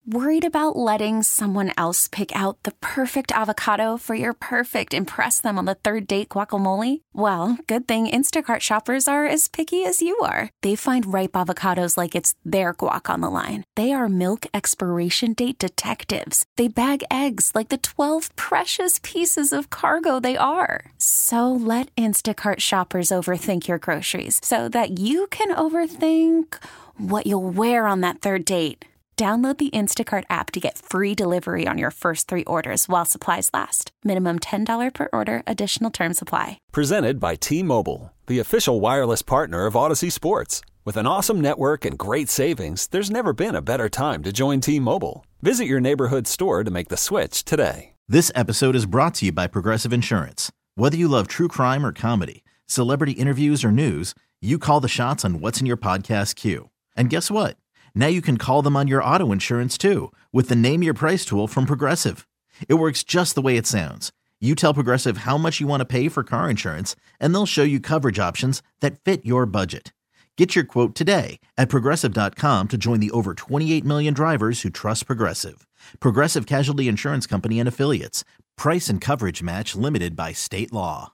Worried about letting someone else pick out the perfect avocado for your perfect impress them on the third date guacamole? Well, good thing Instacart shoppers are as picky as you are. They find ripe avocados like it's their guac on the line. They are milk expiration date detectives. They bag eggs like the 12 precious pieces of cargo they are. So let Instacart shoppers overthink your groceries so that you can overthink what you'll wear on that third date. Download the Instacart app to get free delivery on your first 3 orders while supplies last. Minimum $10 per order. Additional terms apply. Presented by T-Mobile, the official wireless partner of Odyssey Sports. With an awesome network and great savings, there's never been a better time to join T-Mobile. Visit your neighborhood store to make the switch today. This episode is brought to you by Progressive Insurance. Whether you love true crime or comedy, celebrity interviews or news, you call the shots on what's in your podcast queue. And guess what? Now you can call them on your auto insurance too with the Name Your Price tool from Progressive. It works just the way it sounds. You tell Progressive how much you want to pay for car insurance, and they'll show you coverage options that fit your budget. Get your quote today at Progressive.com to join the over 28 million drivers who trust Progressive. Progressive Casualty Insurance Company and Affiliates. Price and coverage match limited by state law.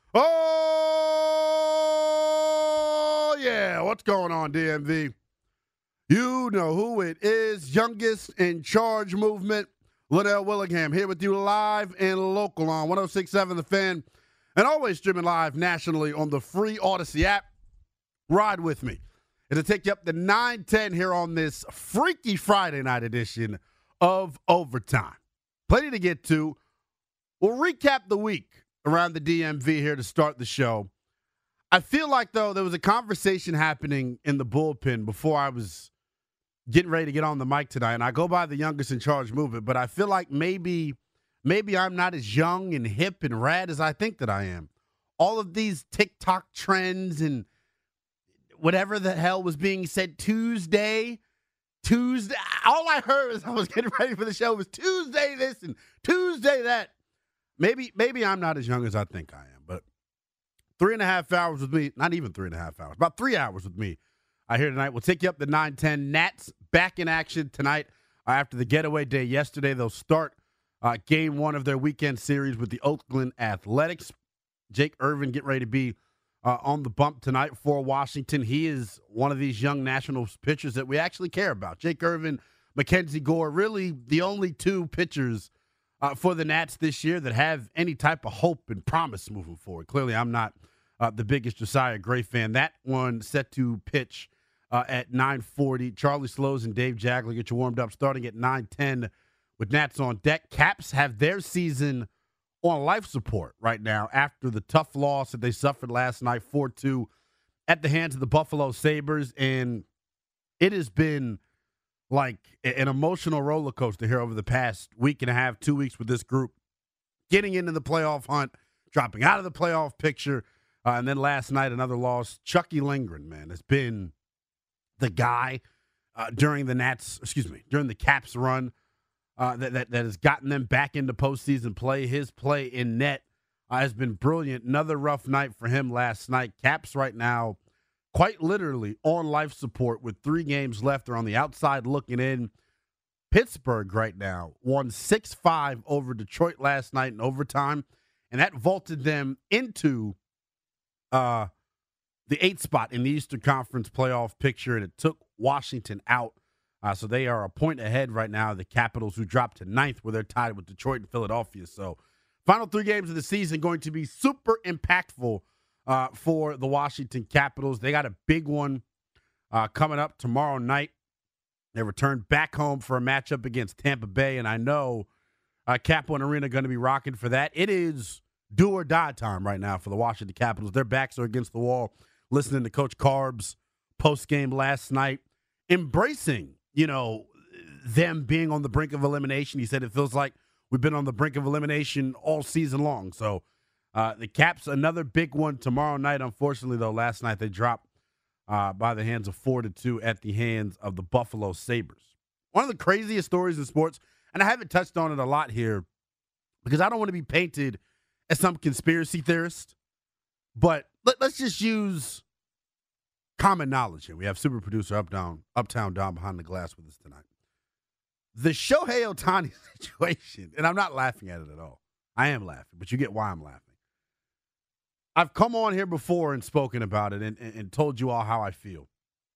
Oh, yeah. What's going on, DMV? You know who it is. Youngest in Charge movement. Liddell Willingham here with you live and local on 106.7 The Fan. And always streaming live nationally on the free Odyssey app. Ride with me. It'll take you up to 9:10 here on this Freaky Friday night edition of Overtime. Plenty to get to. We'll recap the week around the DMV here to start the show. I feel like, though, there was a conversation happening in the bullpen before I was getting ready to get on the mic tonight, and I go by the Youngest in Charge movement, but I feel like maybe I'm not as young and hip and rad as I think that I am. All of these TikTok trends and whatever the hell was being said Tuesday, all I heard as I was getting ready for the show was Tuesday this and Tuesday that. Maybe I'm not as young as I think I am, but 3.5 hours with me, not even 3.5 hours, about 3 hours with me here tonight. We'll take you up to 9:10. Nats back in action tonight after the getaway day yesterday. They'll start game 1 of their weekend series with the Oakland Athletics. Jake Irvin getting ready to be on the bump tonight for Washington. He is one of these young Nationals pitchers that we actually care about. Jake Irvin, Mackenzie Gore, really the only 2 pitchers for the Nats this year that have any type of hope and promise moving forward. Clearly, I'm not the biggest Josiah Gray fan. That one set to pitch at 9:40. Charlie Slows and Dave Jagler get you warmed up starting at 9:10 with Nats on deck. Caps have their season on life support right now after the tough loss that they suffered last night, 4-2, at the hands of the Buffalo Sabres. And it has been like an emotional roller coaster here over the past week and a half, 2 weeks with this group, getting into the playoff hunt, dropping out of the playoff picture, and then last night another loss. Chucky Lindgren, man, has been the guy during the Caps run that has gotten them back into postseason play. His play in net has been brilliant. Another rough night for him last night. Caps right now quite literally on life support with 3 games left. They're on the outside looking in. Pittsburgh right now won 6-5 over Detroit last night in overtime, and that vaulted them into the 8th spot in the Eastern Conference playoff picture, and it took Washington out. So they are a point ahead right now of the Capitals, who dropped to 9th, where they're tied with Detroit and Philadelphia. So final 3 games of the season going to be super impactful for the Washington Capitals. They got a big one coming up tomorrow night. They return back home for a matchup against Tampa Bay, and I know Cap One Arena going to be rocking for that. It is do or die time right now for the Washington Capitals. Their backs are against the wall. Listening to Coach Carb's post-game last night, embracing, them being on the brink of elimination. He said it feels like we've been on the brink of elimination all season long. So the Caps, another big one tomorrow night. Unfortunately, though, last night they dropped by the hands of 4-2 at the hands of the Buffalo Sabres. One of the craziest stories in sports, and I haven't touched on it a lot here because I don't want to be painted as some conspiracy theorist, but let's just use common knowledge here. We have super producer Uptown Don behind the glass with us tonight. The Shohei Ohtani situation, and I'm not laughing at it at all. I am laughing, but you get why I'm laughing. I've come on here before and spoken about it and told you all how I feel.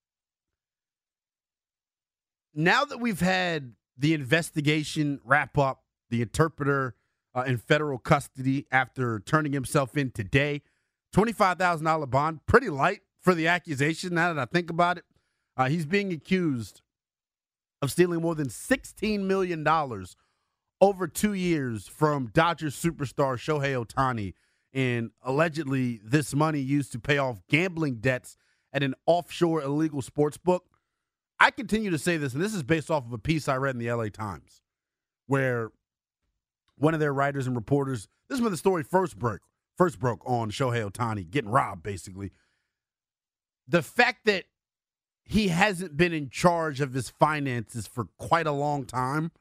Now that we've had the investigation wrap up, the interpreter in federal custody after turning himself in today, $25,000 bond, pretty light for the accusation now that I think about it. He's being accused of stealing more than $16 million over 2 years from Dodgers superstar Shohei Ohtani, and allegedly this money used to pay off gambling debts at an offshore illegal sports book. I continue to say this, and this is based off of a piece I read in the LA Times, where one of their writers and reporters, this is when the story first broke on Shohei Ohtani getting robbed, basically. The fact that he hasn't been in charge of his finances for quite a long time,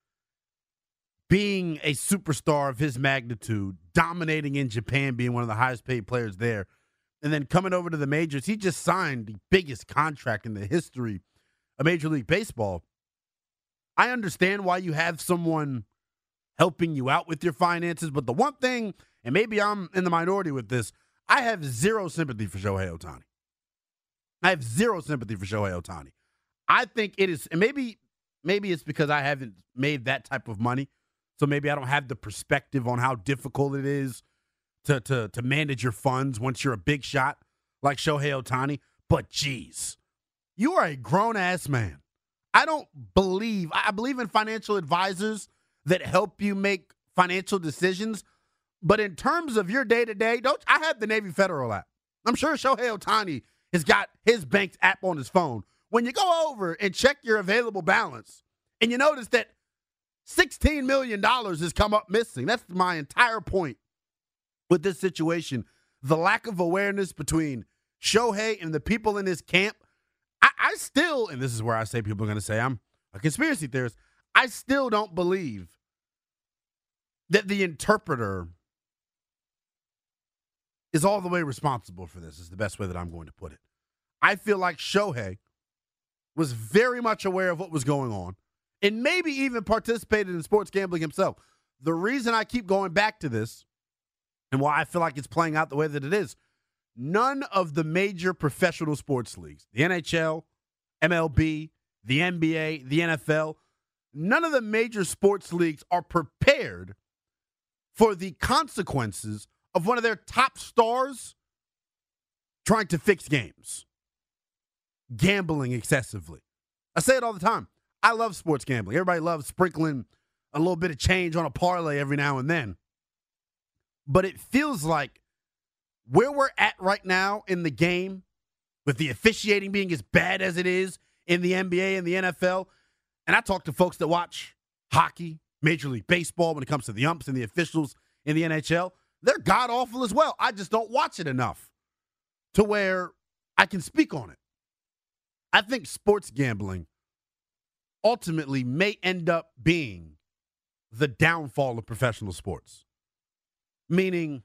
being a superstar of his magnitude, dominating in Japan, being one of the highest paid players there, and then coming over to the majors, he just signed the biggest contract in the history of Major League Baseball. I understand why you have someone helping you out with your finances, but the one thing, and maybe I'm in the minority with this, I have zero sympathy for Shohei Ohtani. I have zero sympathy for Shohei Ohtani. I think it is, and maybe it's because I haven't made that type of money, so maybe I don't have the perspective on how difficult it is to manage your funds once you're a big shot like Shohei Ohtani. But geez, you are a grown-ass man. I believe in financial advisors that help you make financial decisions. But in terms of your day-to-day, I have the Navy Federal app. I'm sure Shohei Ohtani has got his bank's app on his phone. When you go over and check your available balance and you notice that $16 million has come up missing, that's my entire point with this situation. The lack of awareness between Shohei and the people in his camp. I still, and this is where I say people are going to say I'm a conspiracy theorist, I still don't believe that the interpreter is all the way responsible for this, is the best way that I'm going to put it. I feel like Shohei was very much aware of what was going on and maybe even participated in sports gambling himself. The reason I keep going back to this and why I feel like it's playing out the way that it is, none of the major professional sports leagues, the NHL, MLB, the NBA, the NFL, none of the major sports leagues are prepared for the consequences of one of their top stars trying to fix games, gambling excessively. I say it all the time. I love sports gambling. Everybody loves sprinkling a little bit of change on a parlay every now and then. But it feels like where we're at right now in the game, with the officiating being as bad as it is in the NBA and the NFL, and I talk to folks that watch hockey, Major League Baseball, when it comes to the umps and the officials in the NHL, they're god-awful as well. I just don't watch it enough to where I can speak on it. I think sports gambling ultimately may end up being the downfall of professional sports, meaning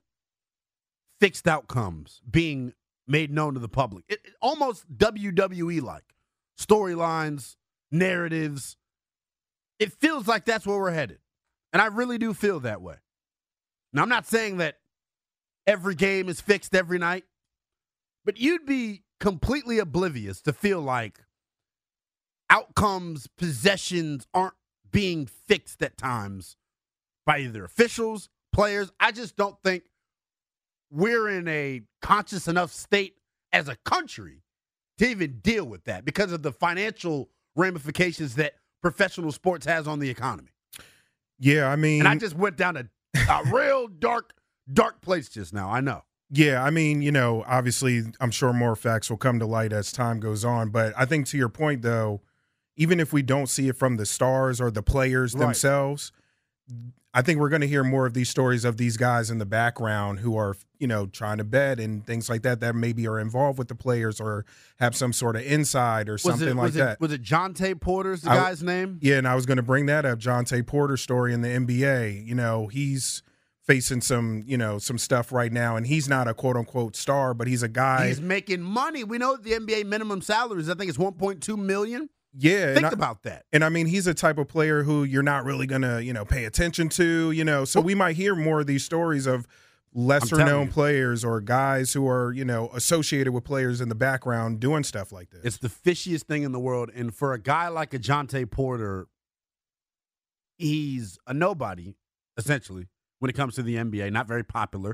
fixed outcomes being made known to the public. It almost WWE-like. Storylines, narratives. It feels like that's where we're headed. And I really do feel that way. Now, I'm not saying that every game is fixed every night, but you'd be completely oblivious to feel like outcomes, possessions aren't being fixed at times by either officials, players. I just don't think we're in a conscious enough state as a country to even deal with that because of the financial ramifications that professional sports has on the economy. Yeah, I mean... And I just went down a real dark place just now, I know. Yeah, I mean, you know, obviously, I'm sure more facts will come to light as time goes on. But I think to your point, though, even if we don't see it from the stars or the players themselves, I think we're going to hear more of these stories of these guys in the background who are, you know, trying to bet and things like that maybe are involved with the players or have some sort of inside or something like that. Was it Jonte Porter's the guy's name? Yeah, and I was going to bring that up, Jonte Porter's story in the NBA. You know, he's facing some stuff right now, and he's not a quote-unquote star, but he's a guy. He's making money. We know the NBA minimum salaries, I think it's $1.2 million. Yeah. Think about that. And I mean, he's a type of player who you're not really going to, pay attention to, so we might hear more of these stories of lesser known players or guys who are, associated with players in the background doing stuff like this. It's the fishiest thing in the world. And for a guy like a Jontay Porter, he's a nobody, essentially, when it comes to the NBA. Not very popular.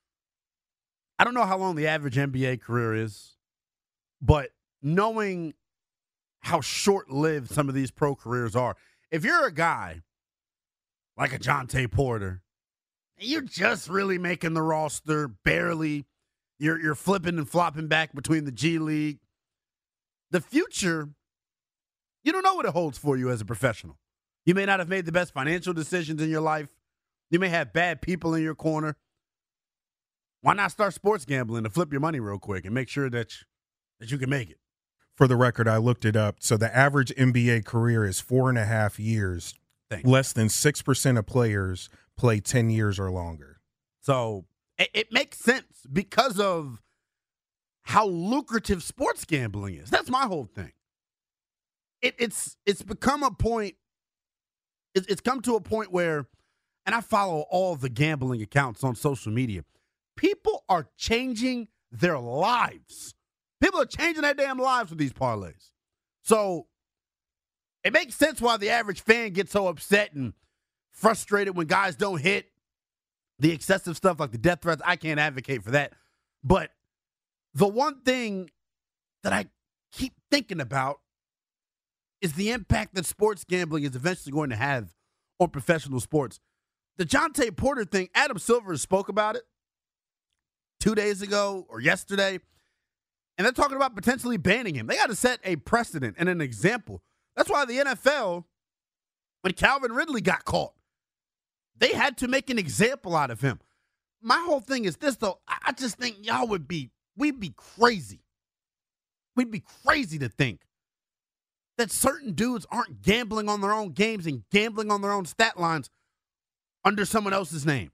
I don't know how long the average NBA career is, but knowing how short-lived some of these pro careers are, if you're a guy like a Jontay Porter, you're just really making the roster, barely. You're flipping and flopping back between the G League. The future, you don't know what it holds for you as a professional. You may not have made the best financial decisions in your life. You may have bad people in your corner. Why not start sports gambling to flip your money real quick and make sure that you can make it? For the record, I looked it up. So the average NBA career is 4.5 years. Less than 6% of players play 10 years or longer. So it makes sense because of how lucrative sports gambling is. That's my whole thing. It's become a point. It's come to a point where, and I follow all the gambling accounts on social media. People are changing their lives. People are changing their damn lives with these parlays. So it makes sense why the average fan gets so upset and frustrated when guys don't hit. The excessive stuff like the death threats, I can't advocate for that. But the one thing that I keep thinking about is the impact that sports gambling is eventually going to have on professional sports. The Jontay Porter thing, Adam Silver spoke about it 2 days ago or yesterday, and they're talking about potentially banning him. They got to set a precedent and an example. That's why the NFL, when Calvin Ridley got caught, they had to make an example out of him. My whole thing is this, though. I just think we'd be crazy. We'd be crazy to think that certain dudes aren't gambling on their own games and gambling on their own stat lines under someone else's name.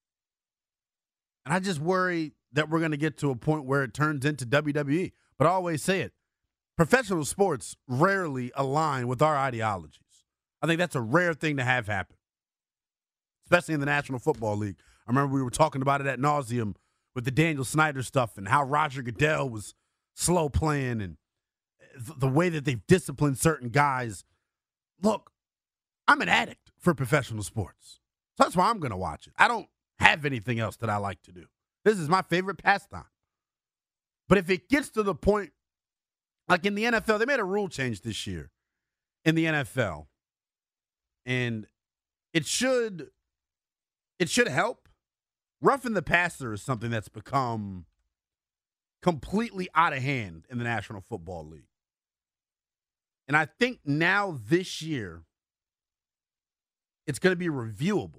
And I just worry that we're going to get to a point where it turns into WWE. But I always say it. Professional sports rarely align with our ideologies. I think that's a rare thing to have happen, especially in the National Football League. I remember we were talking about it ad nauseum with the Daniel Snyder stuff and how Roger Goodell was slow playing and the way that they've disciplined certain guys. Look, I'm an addict for professional sports. So that's why I'm going to watch it. I don't have anything else that I like to do. This is my favorite pastime. But if it gets to the point, like in the NFL, they made a rule change this year in the NFL. And it should help. Roughing the passer is something that's become completely out of hand in the National Football League. And I think now this year, it's going to be reviewable.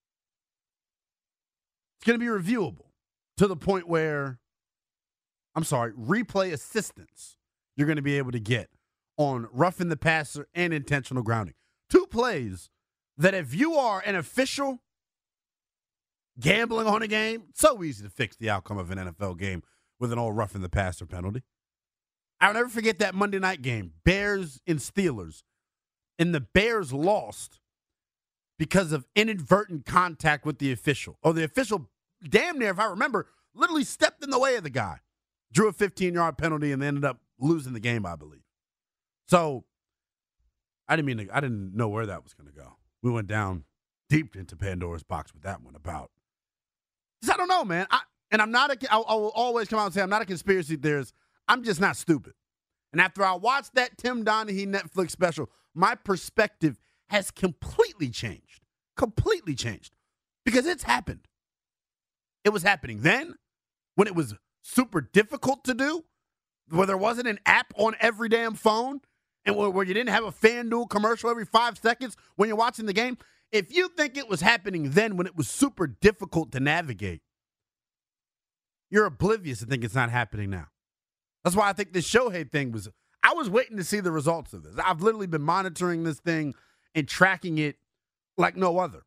It's going to be reviewable to the point where, replay assistance you're going to be able to get on roughing the passer and intentional grounding. Two plays that if you are an official gambling on a game, it's so easy to fix the outcome of an NFL game with an old roughing the passer penalty. I'll never forget that Monday night game, Bears and Steelers. And the Bears lost because of inadvertent contact with the official. Or the official, damn near, if I remember, literally stepped in the way of the guy. Drew a 15-yard penalty and they ended up losing the game, I believe. So I didn't know where that was going to go. We went down deep into Pandora's box with that one about. I don't know, man. I will always come out and say I'm not a conspiracy theorist. I'm just not stupid. And after I watched that Tim Donaghy Netflix special, my perspective has completely changed. Completely changed. Because it's happened. It was happening then when it was super difficult to do, where there wasn't an app on every damn phone, and where you didn't have a FanDuel commercial every 5 seconds when you're watching the game. If you think it was happening then when it was super difficult to navigate, you're oblivious to think it's not happening now. That's why I think this Shohei thing I was waiting to see the results of this. I've literally been monitoring this thing and tracking it like no other.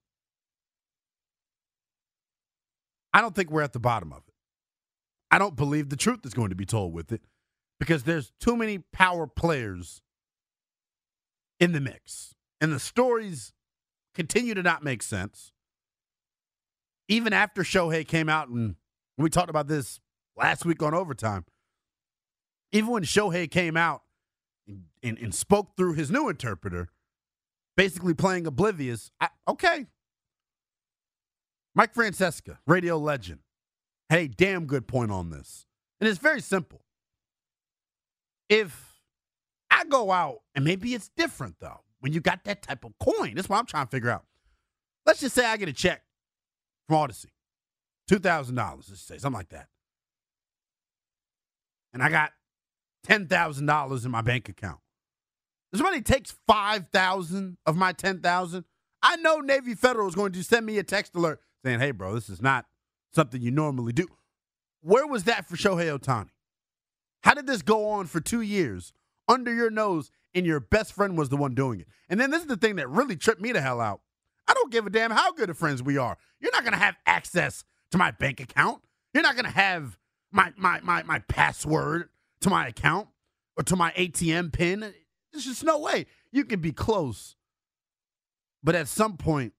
I don't think we're at the bottom of it. I don't believe the truth is going to be told with it because there's too many power players in the mix. And the stories continue to not make sense. Even after Shohei came out, and we talked about this last week on Overtime, even when Shohei came out and spoke through his new interpreter, basically playing oblivious, okay. Mike Francesca, radio legend, had a damn good point on this. And it's very simple. If I go out, and maybe it's different, though, when you got that type of coin. That's what I'm trying to figure out. Let's just say I get a check from Odyssey, $2,000, let's say, something like that. And I got $10,000 in my bank account. If somebody takes $5,000 of my $10,000, I know Navy Federal is going to send me a text alert saying, hey, bro, this is not something you normally do. Where was that for Shohei Ohtani? How did this go on for 2 years under your nose and your best friend was the one doing it? And then this is the thing that really tripped me the hell out. I don't give a damn how good of friends we are. You're not going to have access to my bank account. You're not going to have my password to my account or to my ATM pin. There's just no way. You can be close. But at some point,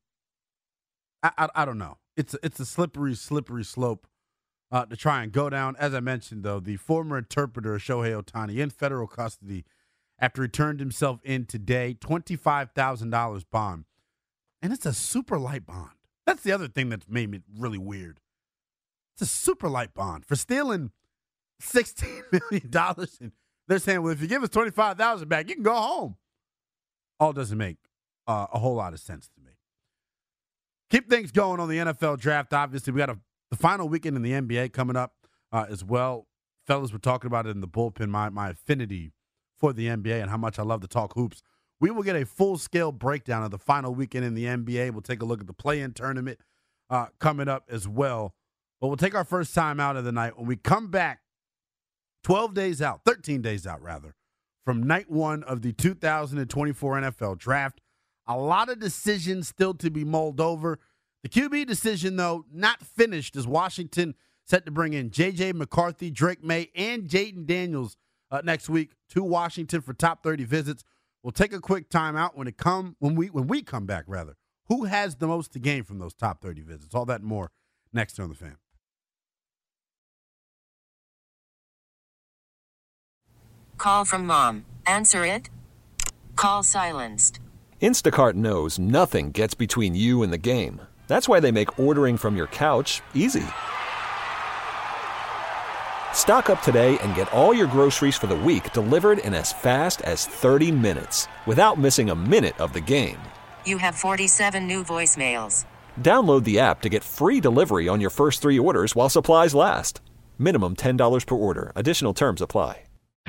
I don't know. It's a slippery slope to try and go down. As I mentioned, though, the former interpreter of Shohei Ohtani in federal custody after he turned himself in today, $25,000 bond. And it's a super light bond. That's the other thing that's made me really weird. It's a super light bond for stealing $16 million. And they're saying, well, if you give us $25,000 back, you can go home. All doesn't make a whole lot of sense to me. Keep things going on the NFL draft. Obviously, we got the final weekend in the NBA coming up as well. Fellas were talking about it in the bullpen, my affinity for the NBA and how much I love to talk hoops. We will get a full-scale breakdown of the final weekend in the NBA. We'll take a look at the play-in tournament coming up as well. But we'll take our first time out of the night. When we come back, 13 days out, from night one of the 2024 NFL Draft. A lot of decisions still to be mulled over. The QB decision, though, not finished as Washington set to bring in J.J. McCarthy, Drake May, and Jaden Daniels next week to Washington for top 30 visits. We'll take a quick timeout when we come back. Who has the most to gain from those top 30 visits? All that and more next on The Fan. Call from mom. Answer it. Call silenced. Instacart knows nothing gets between you and the game. That's why they make ordering from your couch easy. Stock up today and get all your groceries for the week delivered in as fast as 30 minutes without missing a minute of the game. You have 47 new voicemails. Download the app to get free delivery on your first 3 orders while supplies last. Minimum $10 per order. Additional terms apply.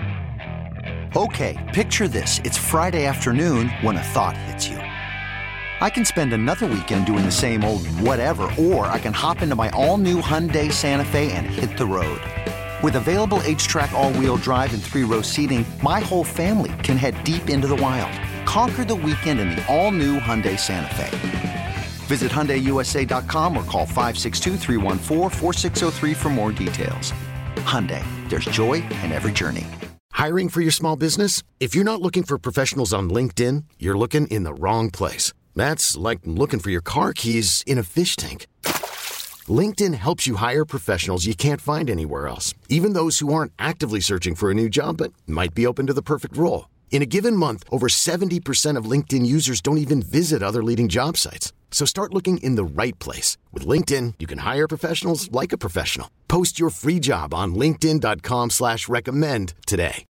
Okay, picture this. It's Friday afternoon when a thought hits you. I can spend another weekend doing the same old whatever, or I can hop into my all-new Hyundai Santa Fe and hit the road. With available H-Track all-wheel drive and 3-row seating, my whole family can head deep into the wild. Conquer the weekend in the all-new Hyundai Santa Fe. Visit HyundaiUSA.com or call 562-314-4603 for more details. Hyundai, there's joy in every journey. Hiring for your small business? If you're not looking for professionals on LinkedIn, you're looking in the wrong place. That's like looking for your car keys in a fish tank. LinkedIn helps you hire professionals you can't find anywhere else, even those who aren't actively searching for a new job but might be open to the perfect role. In a given month, over 70% of LinkedIn users don't even visit other leading job sites. So start looking in the right place. With LinkedIn, you can hire professionals like a professional. Post your free job on linkedin.com/recommend today.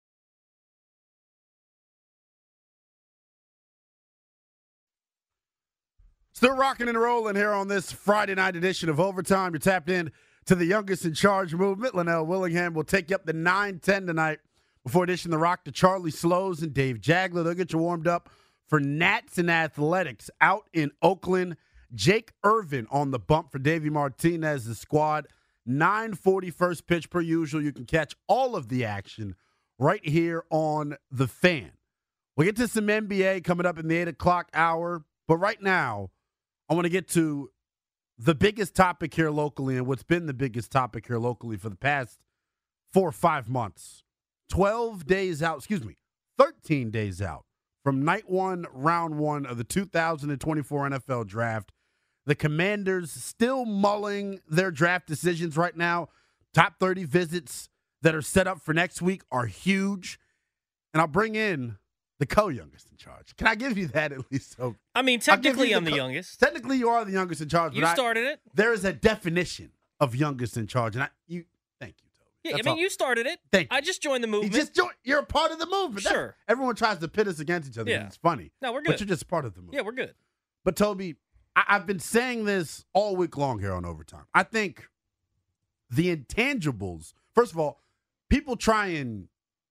Still rocking and rolling here on this Friday night edition of Overtime. You're tapped in to the youngest in charge movement. Linnell Willingham will take you up to 9:10 tonight before dishing the rock to Charlie Slows and Dave Jagler. They'll get you warmed up for Nats and Athletics out in Oakland. Jake Irvin on the bump for Davey Martinez's squad. 9:40 first pitch per usual. You can catch all of the action right here on The Fan. We'll get to some NBA coming up in the 8 o'clock hour. But right now, I want to get to the biggest topic here locally and what's been the biggest topic here locally for the past 4 or 5 months. 13 days out from night one, round one of the 2024 NFL Draft. The Commanders still mulling their draft decisions right now. Top 30 visits that are set up for next week are huge. And I'll bring in the co-youngest in charge. Can I give you that at least? So I mean, technically I'm the youngest. Technically you are the youngest in charge. You started it. There is a definition of youngest in charge. And thank you, Toby. Yeah, That's I mean, all. you started it. Thank you. I just joined the movement. You're a part of the movement. Sure. Everyone tries to pit us against each other. Yeah. It's funny. No, we're good. But you're just part of the movement. Yeah, we're good. But Toby, I've been saying this all week long here on Overtime. I think the intangibles, first of all, people try and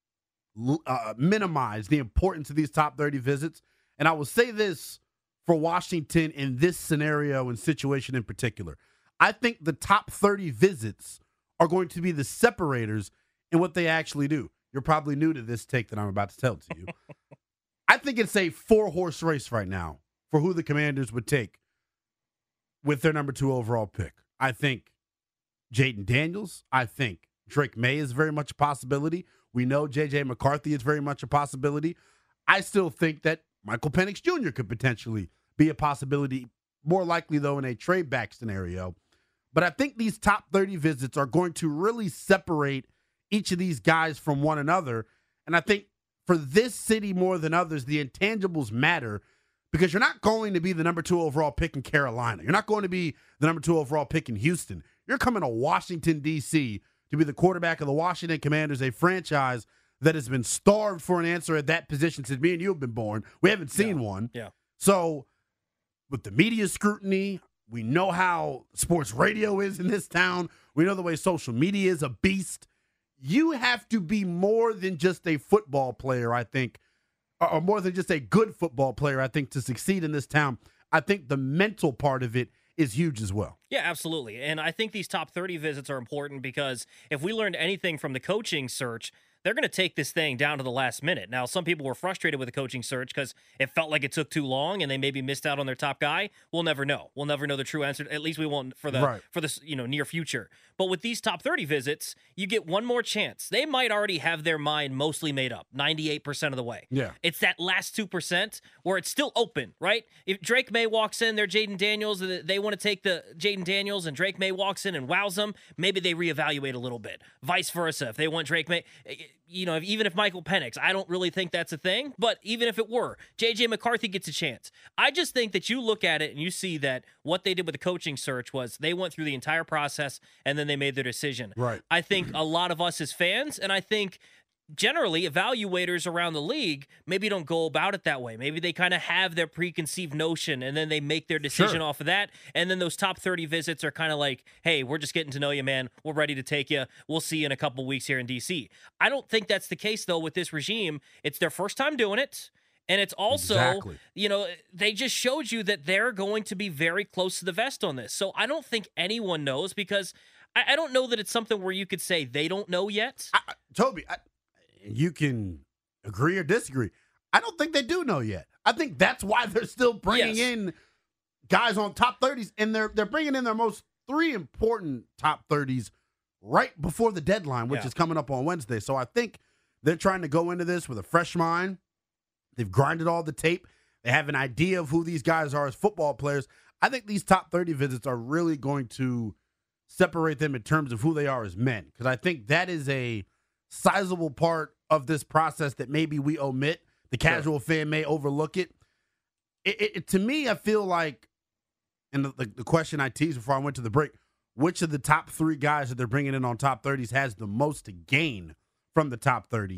minimize the importance of these top 30 visits. And I will say this for Washington in this scenario and situation in particular. I think the top 30 visits are going to be the separators in what they actually do. You're probably new to this take that I'm about to tell to you. I think it's a 4-horse race right now for who the Commanders would take with their number 2 overall pick. I think Jaden Daniels. I think Drake May is very much a possibility. We know J.J. McCarthy is very much a possibility. I still think that Michael Penix Jr. could potentially be a possibility, more likely, though, in a trade-back scenario. But I think these top 30 visits are going to really separate each of these guys from one another. And I think for this city more than others, the intangibles matter because you're not going to be the number 2 overall pick in Carolina. You're not going to be the number 2 overall pick in Houston. You're coming to Washington, D.C. to be the quarterback of the Washington Commanders, a franchise that has been starved for an answer at that position since me and you have been born. We haven't seen one. Yeah. So with the media scrutiny, we know how sports radio is in this town. We know the way social media is a beast. You have to be more than just a football player, I think, or more than just a good football player, I think, to succeed in this town. I think the mental part of it is huge as well. Yeah, absolutely. And I think these top 30 visits are important because if we learned anything from the coaching search, they're going to take this thing down to the last minute. Now, some people were frustrated with the coaching search because it felt like it took too long and they maybe missed out on their top guy. We'll never know. We'll never know the true answer. At least we won't for the near future. But with these top 30 visits, you get one more chance. They might already have their mind mostly made up, 98% of the way. Yeah. It's that last 2% where it's still open, right? If Drake May walks in, they're Jaden Daniels, they want to take the Jaden Daniels and Drake May walks in and wows them, maybe they reevaluate a little bit. Vice versa. If they want Drake May, even if Michael Penix, I don't really think that's a thing, but even if it were, J.J. McCarthy gets a chance. I just think that you look at it and you see that what they did with the coaching search was they went through the entire process and then they made their decision. Right. I think a lot of us as fans, and I think generally evaluators around the league maybe don't go about it that way. Maybe they kind of have their preconceived notion and then they make their decision off of that. And then those top 30 visits are kind of like, hey, we're just getting to know you, man. We're ready to take you. We'll see you in a couple weeks here in DC. I don't think that's the case, though, with this regime. It's their first time doing it. And it's also, they just showed you that they're going to be very close to the vest on this. So I don't think anyone knows because I don't know that it's something where you could say they don't know yet. Toby, you can agree or disagree. I don't think they do know yet. I think that's why they're still bringing in guys on top 30s, and they're bringing in their most 3 important top 30s right before the deadline, which is coming up on Wednesday. So I think they're trying to go into this with a fresh mind. They've grinded all the tape. They have an idea of who these guys are as football players. I think these top 30 visits are really going to separate them in terms of who they are as men, because I think that is a sizable part of this process that maybe we omit. The casual fan may overlook it. It to me, I feel like, and the question I teased before I went to the break, which of the top 3 guys that they're bringing in on top 30s has the most to gain from the top 30?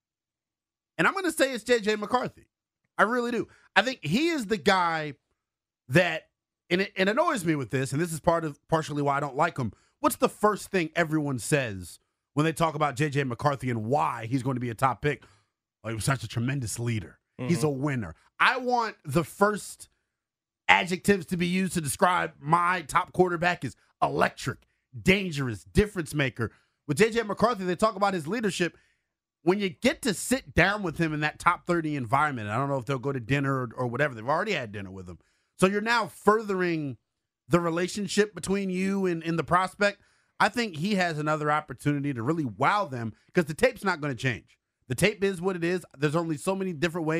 And I'm going to say it's J.J. McCarthy. I really do. I think he is the guy that, and it annoys me with this, and this is partially why I don't like him. What's the first thing everyone says when they talk about J.J. McCarthy and why he's going to be a top pick? Oh, he was such a tremendous leader. Mm-hmm. He's a winner. I want the first adjectives to be used to describe my top quarterback is electric, dangerous, difference maker. With J.J. McCarthy, they talk about his leadership. When you get to sit down with him in that top 30 environment, I don't know if they'll go to dinner or whatever. They've already had dinner with him. So you're now furthering the relationship between you and the prospect. I think he has another opportunity to really wow them because the tape's not going to change. The tape is what it is. There's only so many different ways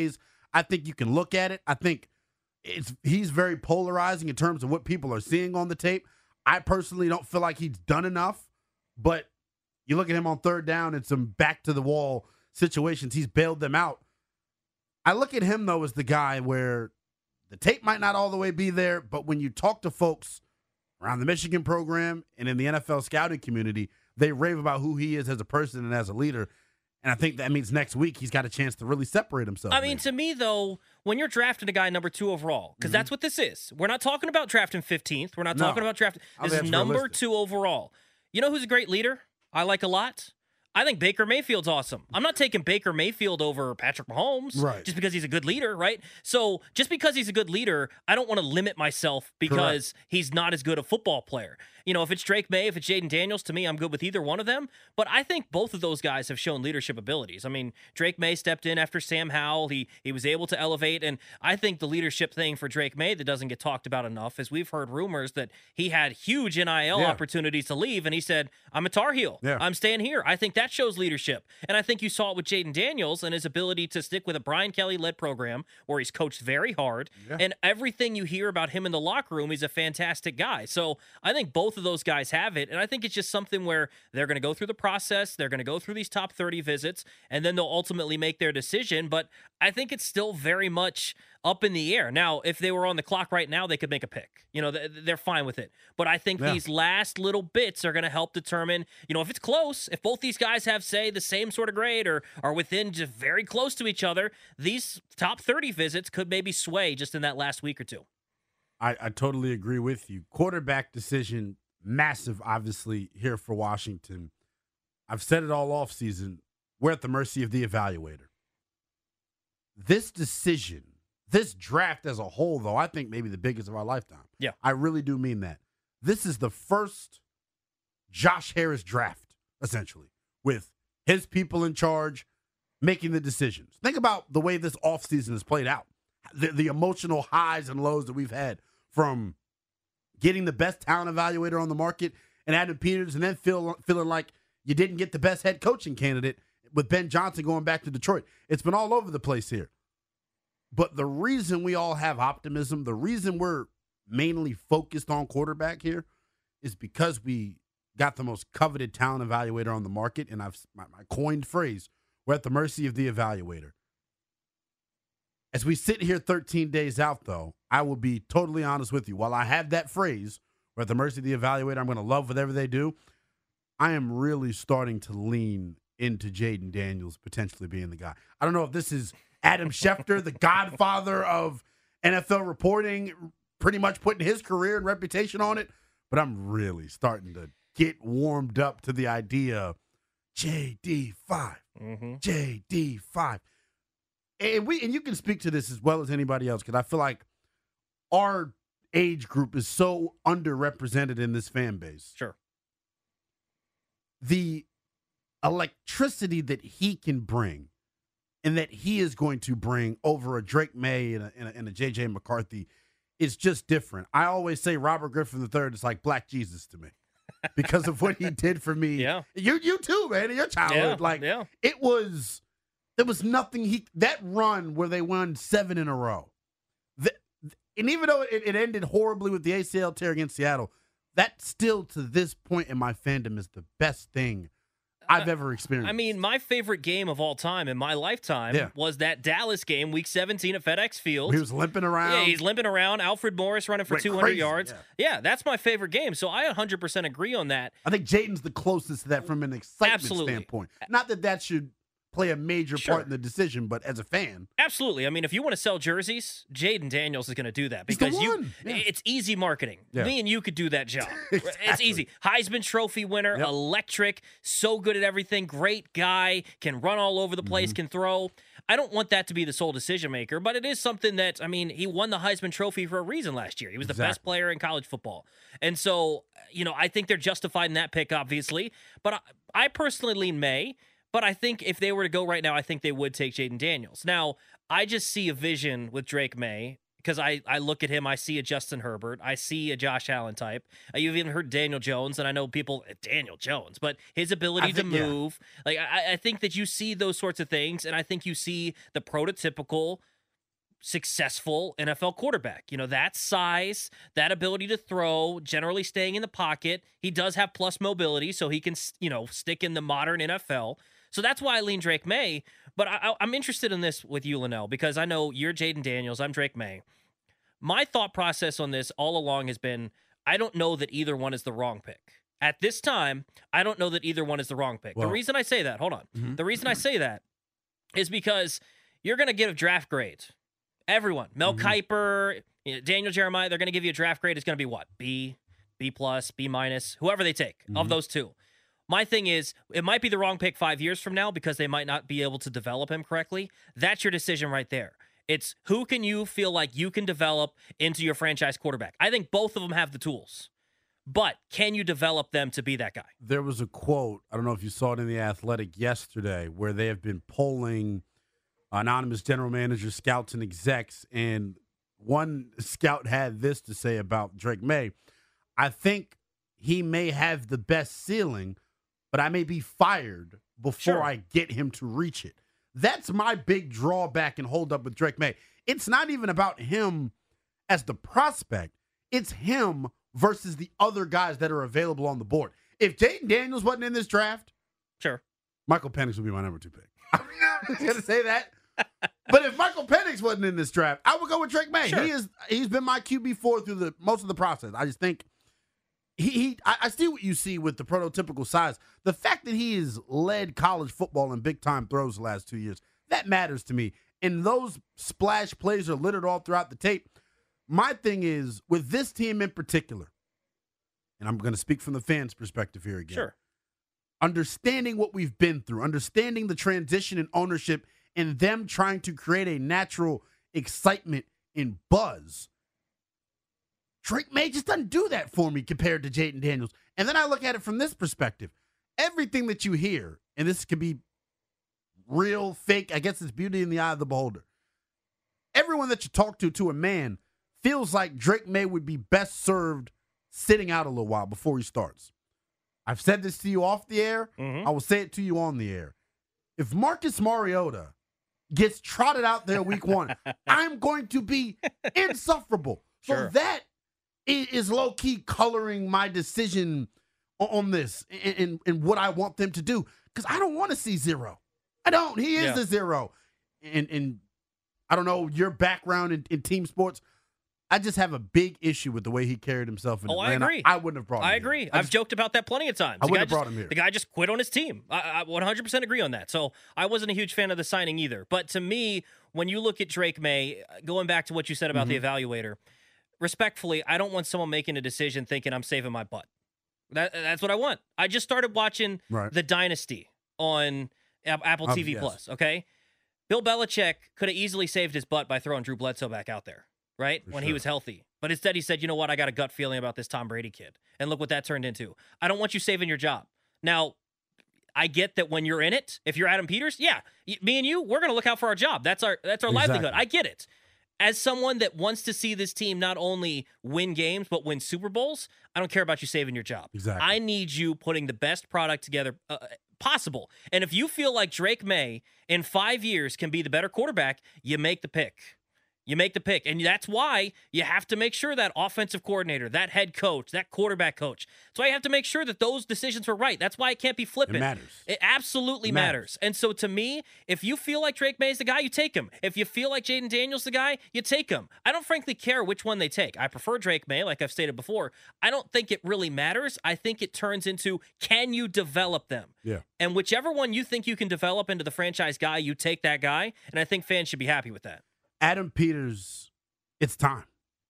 I think you can look at it. I think he's very polarizing in terms of what people are seeing on the tape. I personally don't feel like he's done enough, but you look at him on third down and some back-to-the-wall situations, he's bailed them out. I look at him, though, as the guy where the tape might not all the way be there, but when you talk to folks around the Michigan program and in the NFL scouting community, they rave about who he is as a person and as a leader. And I think that means next week he's got a chance to really separate himself. I mean, to me, though, when you're drafting a guy number 2 overall, because that's what this is. We're not talking about drafting 15th. We're not talking about drafting. This is number realistic. 2 overall. You know who's a great leader I like a lot? I think Baker Mayfield's awesome. I'm not taking Baker Mayfield over Patrick Mahomes just because he's a good leader, right? So just because he's a good leader, I don't want to limit myself because he's not as good a football player. You know, if it's Drake May, if it's Jaden Daniels, to me, I'm good with either one of them. But I think both of those guys have shown leadership abilities. I mean, Drake May stepped in after Sam Howell. He was able to elevate. And I think the leadership thing for Drake May that doesn't get talked about enough is we've heard rumors that he had huge NIL opportunities to leave. And he said, I'm a Tar Heel. I'm staying here. I think that shows leadership. And I think you saw it with Jaden Daniels and his ability to stick with a Brian Kelly-led program where he's coached very hard. And everything you hear about him in the locker room, he's a fantastic guy. So I think both of those guys have it. And I think it's just something where they're going to go through the process. They're going to go through these top 30 visits, and then they'll ultimately make their decision. But I think it's still very much up in the air. Now, if they were on the clock right now, they could make a pick. You know, they're fine with it. But I think these last little bits are going to help determine, you know, if it's close, if both these guys have, say, the same sort of grade or are within just very close to each other, these top 30 visits could maybe sway just in that last week or two. I totally agree with you. Quarterback decision, massive, obviously, here for Washington. I've said it all offseason. We're at the mercy of the evaluator. This decision, this draft as a whole, though, I think maybe the biggest of our lifetime. Yeah. I really do mean that. This is the first Josh Harris draft, essentially, with his people in charge making the decisions. Think about the way this offseason has played out. The emotional highs and lows that we've had from getting the best talent evaluator on the market and Adam Peters, and then feeling like you didn't get the best head coaching candidate with Ben Johnson going back to Detroit. It's been all over the place here. But the reason we all have optimism, the reason we're mainly focused on quarterback here is because we got the most coveted talent evaluator on the market, and my coined phrase, we're at the mercy of the evaluator. As we sit here 13 days out, though, I will be totally honest with you. While I have that phrase, we're at the mercy of the evaluator, I'm going to love whatever they do, I am really starting to lean into Jaden Daniels potentially being the guy. I don't know if this is Adam Schefter, the godfather of NFL reporting, pretty much putting his career and reputation on it, but I'm really starting to get warmed up to the idea JD5, JD5. And you can speak to this as well as anybody else, because I feel like our age group is so underrepresented in this fan base. Sure. The electricity that he can bring and that he is going to bring over a Drake May and a J.J. McCarthy is just different. I always say Robert Griffin III is like Black Jesus to me because of what he did for me. Yeah. You too, man, in your childhood. It was... There was nothing that run where they won 7 in a row. And even though it ended horribly with the ACL tear against Seattle, that still to this point in my fandom is the best thing I've ever experienced. I mean, my favorite game of all time in my lifetime was that Dallas game, Week 17 at FedEx Field. He was limping around. Yeah, he's limping around. Alfred Morris running for 200 yards. Yeah, that's my favorite game. So I 100% agree on that. I think Jaden's the closest to that from an excitement standpoint. Not that should play a major part in the decision, but as a fan. Absolutely. I mean, if you want to sell jerseys, Jaden Daniels is going to do that because it's easy marketing. Yeah. Me and you could do that job. Exactly. It's easy. Heisman Trophy winner, electric, so good at everything, great guy, can run all over the place, can throw. I don't want that to be the sole decision maker, but it is something that, I mean, he won the Heisman Trophy for a reason last year. He was the best player in college football. And so, you know, I think they're justified in that pick, obviously. But I personally lean May. But I think if they were to go right now, I think they would take Jaden Daniels. Now, I just see a vision with Drake May because I look at him, I see a Justin Herbert, I see a Josh Allen type. You've even heard Daniel Jones, and I know people, Daniel Jones, but his ability to move. Like I think that you see those sorts of things, and I think you see the prototypical successful NFL quarterback. That size, that ability to throw, generally staying in the pocket. He does have plus mobility, so he can, stick in the modern NFL. So that's why I lean Drake May. But I'm interested in this with you, Linnell, because I know you're Jaden Daniels. I'm Drake May. My thought process on this all along has been, I don't know that either one is the wrong pick. At this time, I don't know that either one is the wrong pick. Well, the reason I say that, hold on. Mm-hmm. The reason I say that is because you're going to give draft grades. Everyone. Mel Kiper, Daniel Jeremiah, they're going to give you a draft grade. It's going to be what? B+, B-, B-, whoever they take of those two. My thing is, it might be the wrong pick 5 years from now because they might not be able to develop him correctly. That's your decision right there. It's who can you feel like you can develop into your franchise quarterback. I think both of them have the tools. But can you develop them to be that guy? There was a quote, I don't know if you saw it in The Athletic yesterday, where they have been polling anonymous general managers, scouts, and execs, and one scout had this to say about Drake May. I think he may have the best ceiling, but I may be fired before I get him to reach it. That's my big drawback and hold up with Drake May. It's not even about him as the prospect. It's him versus the other guys that are available on the board. If Jaden Daniels wasn't in this draft, Michael Penix would be my number 2 pick. I'm just going to say that. But if Michael Penix wasn't in this draft, I would go with Drake May. Sure. He's been my QB4 through most of the process. I just think I see what you see with the prototypical size. The fact that he has led college football in big-time throws the last 2 years, that matters to me. And those splash plays are littered all throughout the tape. My thing is, with this team in particular, and I'm going to speak from the fans' perspective here again. Sure. Understanding what we've been through, understanding the transition in ownership, and them trying to create a natural excitement and buzz. Drake May just doesn't do that for me compared to Jaden Daniels. And then I look at it from this perspective. Everything that you hear, and this could be real, fake, I guess it's beauty in the eye of the beholder. Everyone that you talk to a man, feels like Drake May would be best served sitting out a little while before he starts. I've said this to you off the air. Mm-hmm. I will say it to you on the air. If Marcus Mariota gets trotted out there week 1, I'm going to be insufferable. So that is low-key coloring my decision on this and what I want them to do. Because I don't want to see 0. I don't. He is a 0. And I don't know your background in team sports. I just have a big issue with the way he carried himself in Atlanta. I agree. I wouldn't have brought him here. I agree. I've joked about that plenty of times. I wouldn't have brought him here. The guy just quit on his team. I 100% agree on that. So I wasn't a huge fan of the signing either. But to me, when you look at Drake May, going back to what you said about the evaluator, respectfully, I don't want someone making a decision thinking I'm saving my butt. That's what I want. I just started watching The Dynasty on Apple TV Plus, okay? Bill Belichick could have easily saved his butt by throwing Drew Bledsoe back out there. Right? When he was healthy. But instead he said, you know what? I got a gut feeling about this Tom Brady kid. And look what that turned into. I don't want you saving your job. Now, I get that when you're in it, if you're Adam Peters, me and you, we're going to look out for our job. That's our livelihood. I get it. As someone that wants to see this team not only win games, but win Super Bowls, I don't care about you saving your job. Exactly. I need you putting the best product together possible. And if you feel like Drake May in 5 years can be the better quarterback, you make the pick. You make the pick, and that's why you have to make sure that offensive coordinator, that head coach, that quarterback coach. That's why you have to make sure that those decisions were right. That's why it can't be flippant. It matters. It absolutely matters. And so to me, if you feel like Drake May is the guy, you take him. If you feel like Jaden Daniels the guy, you take him. I don't frankly care which one they take. I prefer Drake May, like I've stated before. I don't think it really matters. I think it turns into, can you develop them? Yeah. And whichever one you think you can develop into the franchise guy, you take that guy, and I think fans should be happy with that. Adam Peters, it's time.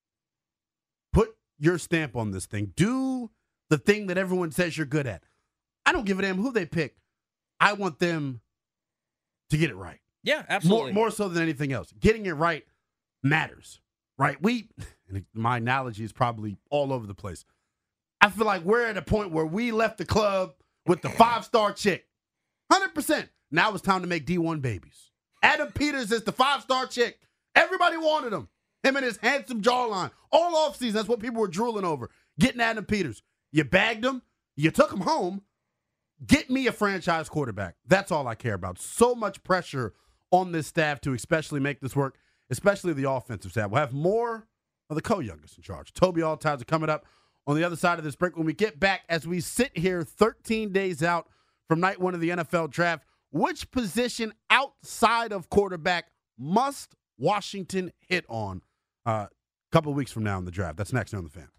Put your stamp on this thing. Do the thing that everyone says you're good at. I don't give a damn who they pick. I want them to get it right. Yeah, absolutely. More so than anything else. Getting it right matters, right? My analogy is probably all over the place. I feel like we're at a point where we left the club with the 5-star chick. 100%. Now it's time to make D1 babies. Adam Peters is the 5-star chick. Everybody wanted him. Him and his handsome jawline. All offseason, that's what people were drooling over. Getting Adam Peters. You bagged him. You took him home. Get me a franchise quarterback. That's all I care about. So much pressure on this staff to especially make this work. especially the offensive side. We'll have more of the co-youngest in charge. Toby Altizer coming up on the other side of this break. When we get back, as we sit here 13 days out from night one of the NFL draft, which position outside of quarterback must Washington hit on a couple of weeks from now in the draft? That's next on The Fan.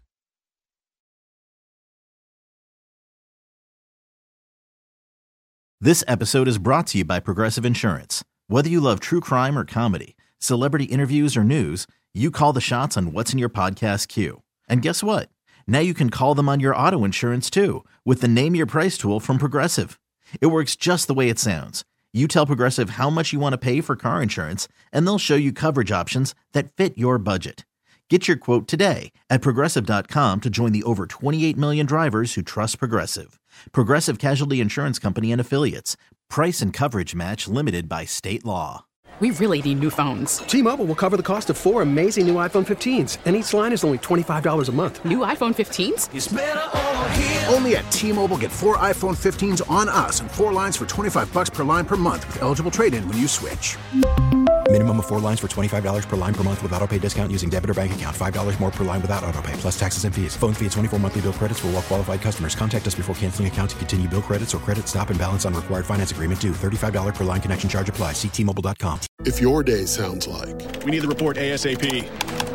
This episode is brought to you by Progressive Insurance. Whether you love true crime or comedy, celebrity interviews or news, you call the shots on what's in your podcast queue. And guess what? Now you can call them on your auto insurance too with the Name Your Price tool from Progressive. It works just the way it sounds. You tell Progressive how much you want to pay for car insurance, and they'll show you coverage options that fit your budget. Get your quote today at Progressive.com to join the over 28 million drivers who trust Progressive. Progressive Casualty Insurance Company and Affiliates. Price and coverage match limited by state law. We really need new phones. T-Mobile will cover the cost of 4 amazing new iPhone 15s, and each line is only $25 a month. New iPhone 15s? It's better over here. Only at T-Mobile, get 4 iPhone 15s on us and 4 lines for $25 per line per month with eligible trade-in when you switch. Minimum of 4 lines for $25 per line per month with autopay discount using debit or bank account. $5 more per line without autopay, plus taxes and fees. Phone fee at 24 monthly bill credits for well-qualified customers. Contact us before canceling account to continue bill credits or credit stop and balance on required finance agreement due. $35 per line connection charge applies. See T-Mobile.com. If your day sounds like... We need the report ASAP.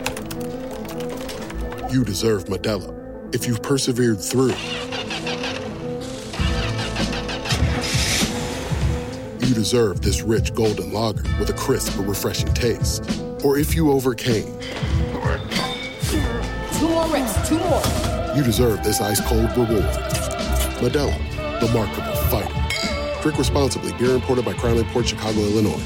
You deserve Modelo. If you've persevered through... You deserve this rich golden lager with a crisp but refreshing taste. Or if you overcame. 2 more reps, 2 more. You deserve this ice-cold reward. Modelo, the mark of a fighter. Drink responsibly. Beer imported by Crown Imports, Chicago, Illinois.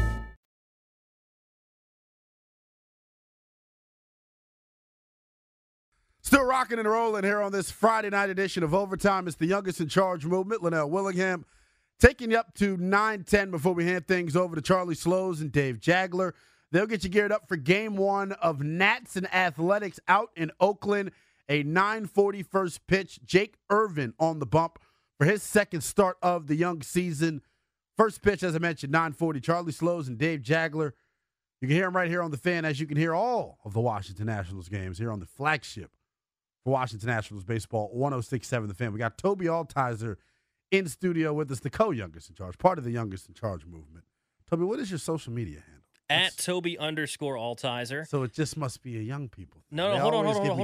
Still rocking and rolling here on this Friday night edition of Overtime. It's the youngest in charge movement, Linnell Willingham, taking you up to 9:10 before we hand things over to Charlie Slows and Dave Jagler. They'll get you geared up for game one of Nats and Athletics out in Oakland. A 9:40 first pitch. Jake Irvin on the bump for his second start of the young season. First pitch, as I mentioned, 9:40. Charlie Slows and Dave Jagler. You can hear them right here on The Fan, as you can hear all of the Washington Nationals games here on the flagship for Washington Nationals baseball, 106.7 The Fan. We got Toby Altizer in studio with us, the co-youngest in charge, part of the youngest in charge movement. Toby, what is your social media handle? At Toby_Altizer. So it just must be a young people thing. No, hold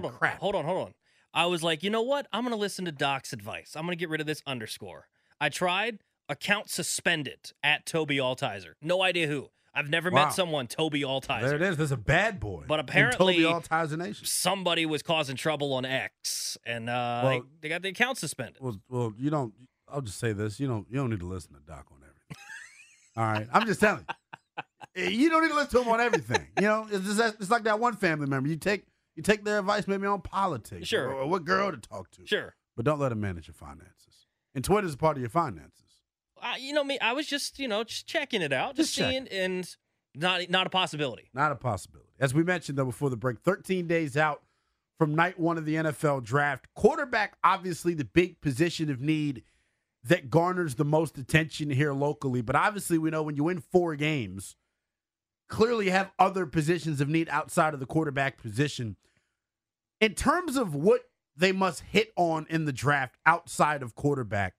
on. I was like, you know what? I'm going to listen to Doc's advice. I'm going to get rid of this underscore. I tried. Account suspended at Toby Altizer. No idea who. I've never met someone Toby Altizer. There it is. There's a bad boy. But apparently, Toby Altizer Nation. Somebody was causing trouble on X, and they got the account suspended. Well, you don't. I'll just say this: you don't need to listen to Doc on everything. All right, I'm just telling you. You don't need to listen to him on everything. You know, it's like that one family member. You take their advice maybe on politics, sure, or what girl to talk to, sure, but don't let them manage your finances. And Twitter's a part of your finances. You know me. I was just checking it out, just seeing, and not a possibility. Not a possibility. As we mentioned though before the break, 13 days out from night one of the NFL draft. Quarterback, obviously the big position of need that garners the most attention here locally. But obviously we know when you win 4 games, clearly have other positions of need outside of the quarterback position. In terms of what they must hit on in the draft outside of quarterback,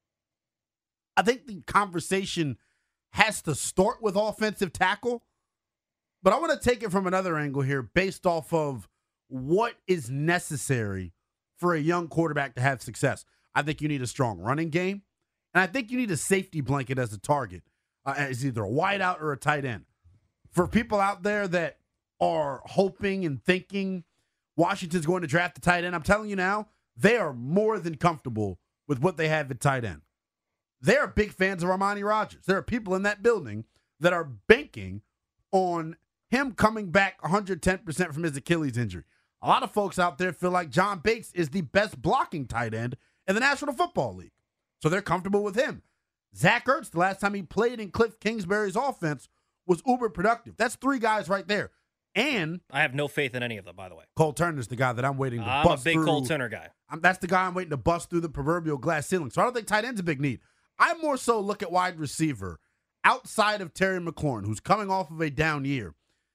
I think the conversation has to start with offensive tackle. But I want to take it from another angle here based off of what is necessary for a young quarterback to have success. I think you need a strong running game. And I think you need a safety blanket as a target, as either a wideout or a tight end. For people out there that are hoping and thinking Washington's going to draft the tight end, I'm telling you now, they are more than comfortable with what they have at tight end. They are big fans of Armani Rogers. There are people in that building that are banking on him coming back 110% from his Achilles injury. A lot of folks out there feel like John Bates is the best blocking tight end in the National Football League. So they're comfortable with him. Zach Ertz, the last time he played in Cliff Kingsbury's offense, was uber productive. That's 3 guys right there. And I have no faith in any of them, by the way. Cole Turner's the guy that I'm waiting to bust through. I'm a big Cole Turner guy. That's the guy I'm waiting to bust through the proverbial glass ceiling. So I don't think tight end's a big need. I more so look at wide receiver outside of Terry McLaurin, who's coming off of a down year.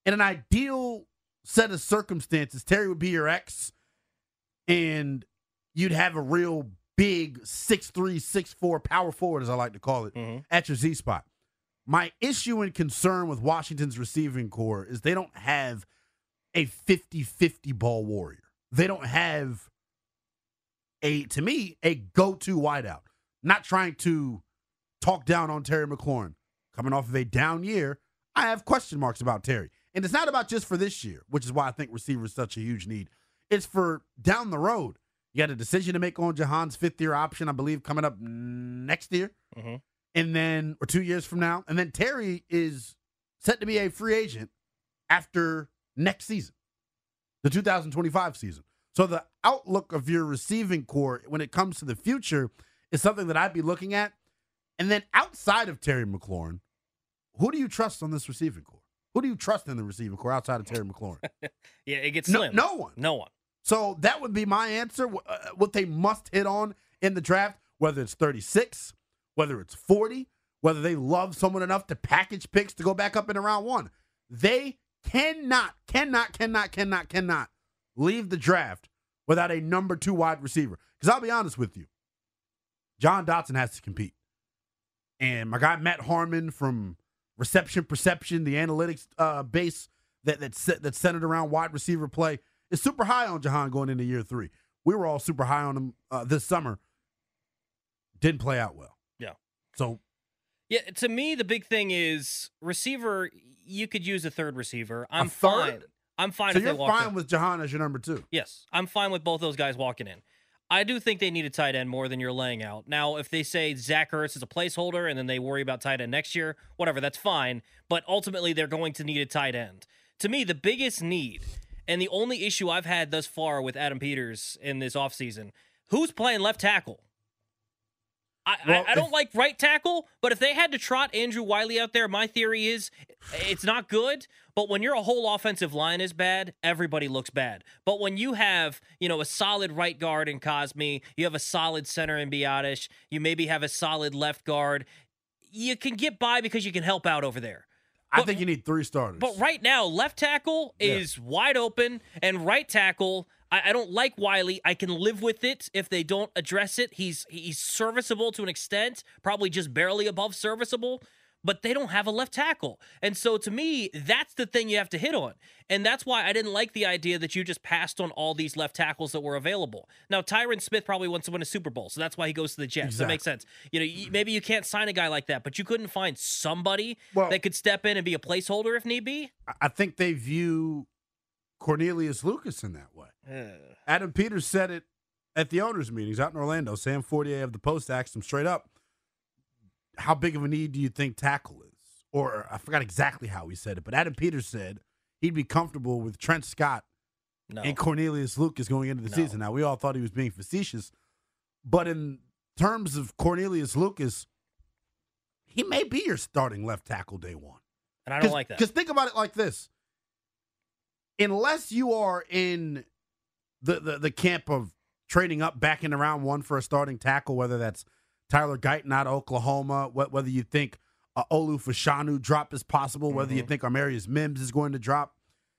in an ideal set of circumstances, Terry would be your ex, and you'd have a real big 6'3", 6'4", power forward, as I like to call it, at your Z spot. My issue and concern with Washington's receiving core is they don't have a 50-50 ball warrior. They don't have to me, a go-to wideout. Not trying to talk down on Terry McLaurin. Coming off of a down year, I have question marks about Terry. And it's not about just for this year, which is why I think receiver is such a huge need. It's for down the road. You got a decision to make on Jahan's fifth-year option, I believe, coming up next year. And then, or 2 years from now. And then Terry is set to be a free agent after next season, the 2025 season. So the outlook of your receiving core when it comes to the future is something that I'd be looking at. And then outside of Terry McLaurin, who do you trust on this receiving core? Who do you trust in the receiving core outside of Terry McLaurin? Yeah, it gets slim. No one. No one. So that would be my answer. What they must hit on in the draft, whether it's 36, whether it's 40, whether they love someone enough to package picks to go back up in round one. They cannot leave the draft without a number 2 wide receiver. Because I'll be honest with you, John Dotson has to compete. And my guy Matt Harmon from Reception Perception, the analytics base that's centered around wide receiver play, is super high on Jahan going into year 3. We were all super high on him this summer. Didn't play out well. Yeah. So. Yeah, to me, the big thing is receiver, you could use a third receiver. I'm fine. So you're fine with Jahan as your number 2? Yes, I'm fine with both those guys walking in. I do think they need a tight end more than you're laying out. Now, if they say Zach Ertz is a placeholder and then they worry about tight end next year, whatever, that's fine. But ultimately, they're going to need a tight end. To me, the biggest need, and the only issue I've had thus far with Adam Peters in this offseason, who's playing left tackle? I don't like right tackle, but if they had to trot Andrew Wiley out there, my theory is it's not good. But when your whole offensive line is bad, everybody looks bad. But when you have, a solid right guard in Cosme, you have a solid center in Biotish, you maybe have a solid left guard, you can get by because you can help out over there. I think you need 3 starters. But right now, left tackle is wide open, and right tackle, I don't like Wiley. I can live with it if they don't address it. He's serviceable to an extent, probably just barely above serviceable, but they don't have a left tackle. And so to me, that's the thing you have to hit on. And that's why I didn't like the idea that you just passed on all these left tackles that were available. Now, Tyron Smith probably wants to win a Super Bowl, so that's why he goes to the Jets. Exactly. That makes sense. Maybe you can't sign a guy like that, but you couldn't find somebody that could step in and be a placeholder if need be? I think they view Cornelius Lucas in that way. Adam Peters said it at the owners' meetings out in Orlando. Sam Fortier of the Post asked him straight up, how big of a need do you think tackle is? Or I forgot exactly how he said it, but Adam Peters said he'd be comfortable with Trent Scott and Cornelius Lucas going into the season. Now, we all thought he was being facetious, but in terms of Cornelius Lucas, he may be your starting left tackle day one. And I don't like that. Because think about it like this. Unless you are in the camp of trading up back into round 1 for a starting tackle, whether that's Tyler Guyton out of Oklahoma, whether you think Olu Fashanu drop is possible, whether you think Armarius Mims is going to drop,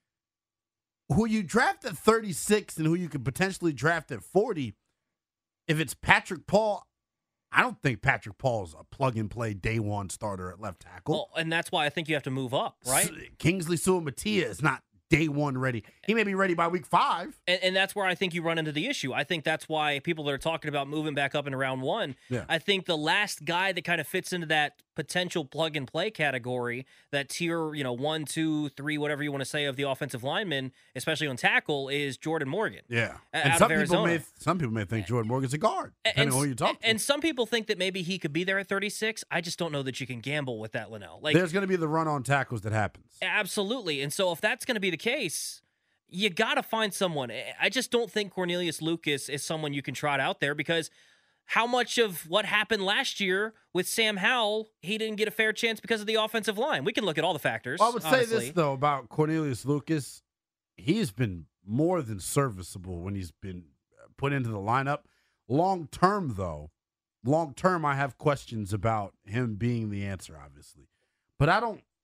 who you draft at 36 and who you could potentially draft at 40, if it's Patrick Paul, I don't think Patrick Paul's a plug-and-play day 1 starter at left tackle. Well, and that's why I think you have to move up, right? Kingsley Suamataia is not day 1 ready. He may be ready by week 5. And that's where I think you run into the issue. I think that's why people that are talking about moving back up into round 1, I think the last guy that kind of fits into that potential plug-and-play category, that tier, 1, 2, 3, whatever you want to say of the offensive lineman, especially on tackle, is Jordan Morgan. Yeah. And some people may think Jordan Morgan's a guard, depending on who you talk to. And some people think that maybe he could be there at 36. I just don't know that you can gamble with that, Linnell. There's going to be the run on tackles that happens. Absolutely. And so if that's going to be the case, you got to find someone. I just don't think Cornelius Lucas is someone you can trot out there, because how much of what happened last year with Sam Howell, he didn't get a fair chance because of the offensive line. We can look at all the factors. Well, I would say this, though, about Cornelius Lucas. He's been more than serviceable when he's been put into the lineup. Long-term, though, I have questions about him being the answer, obviously. But I don't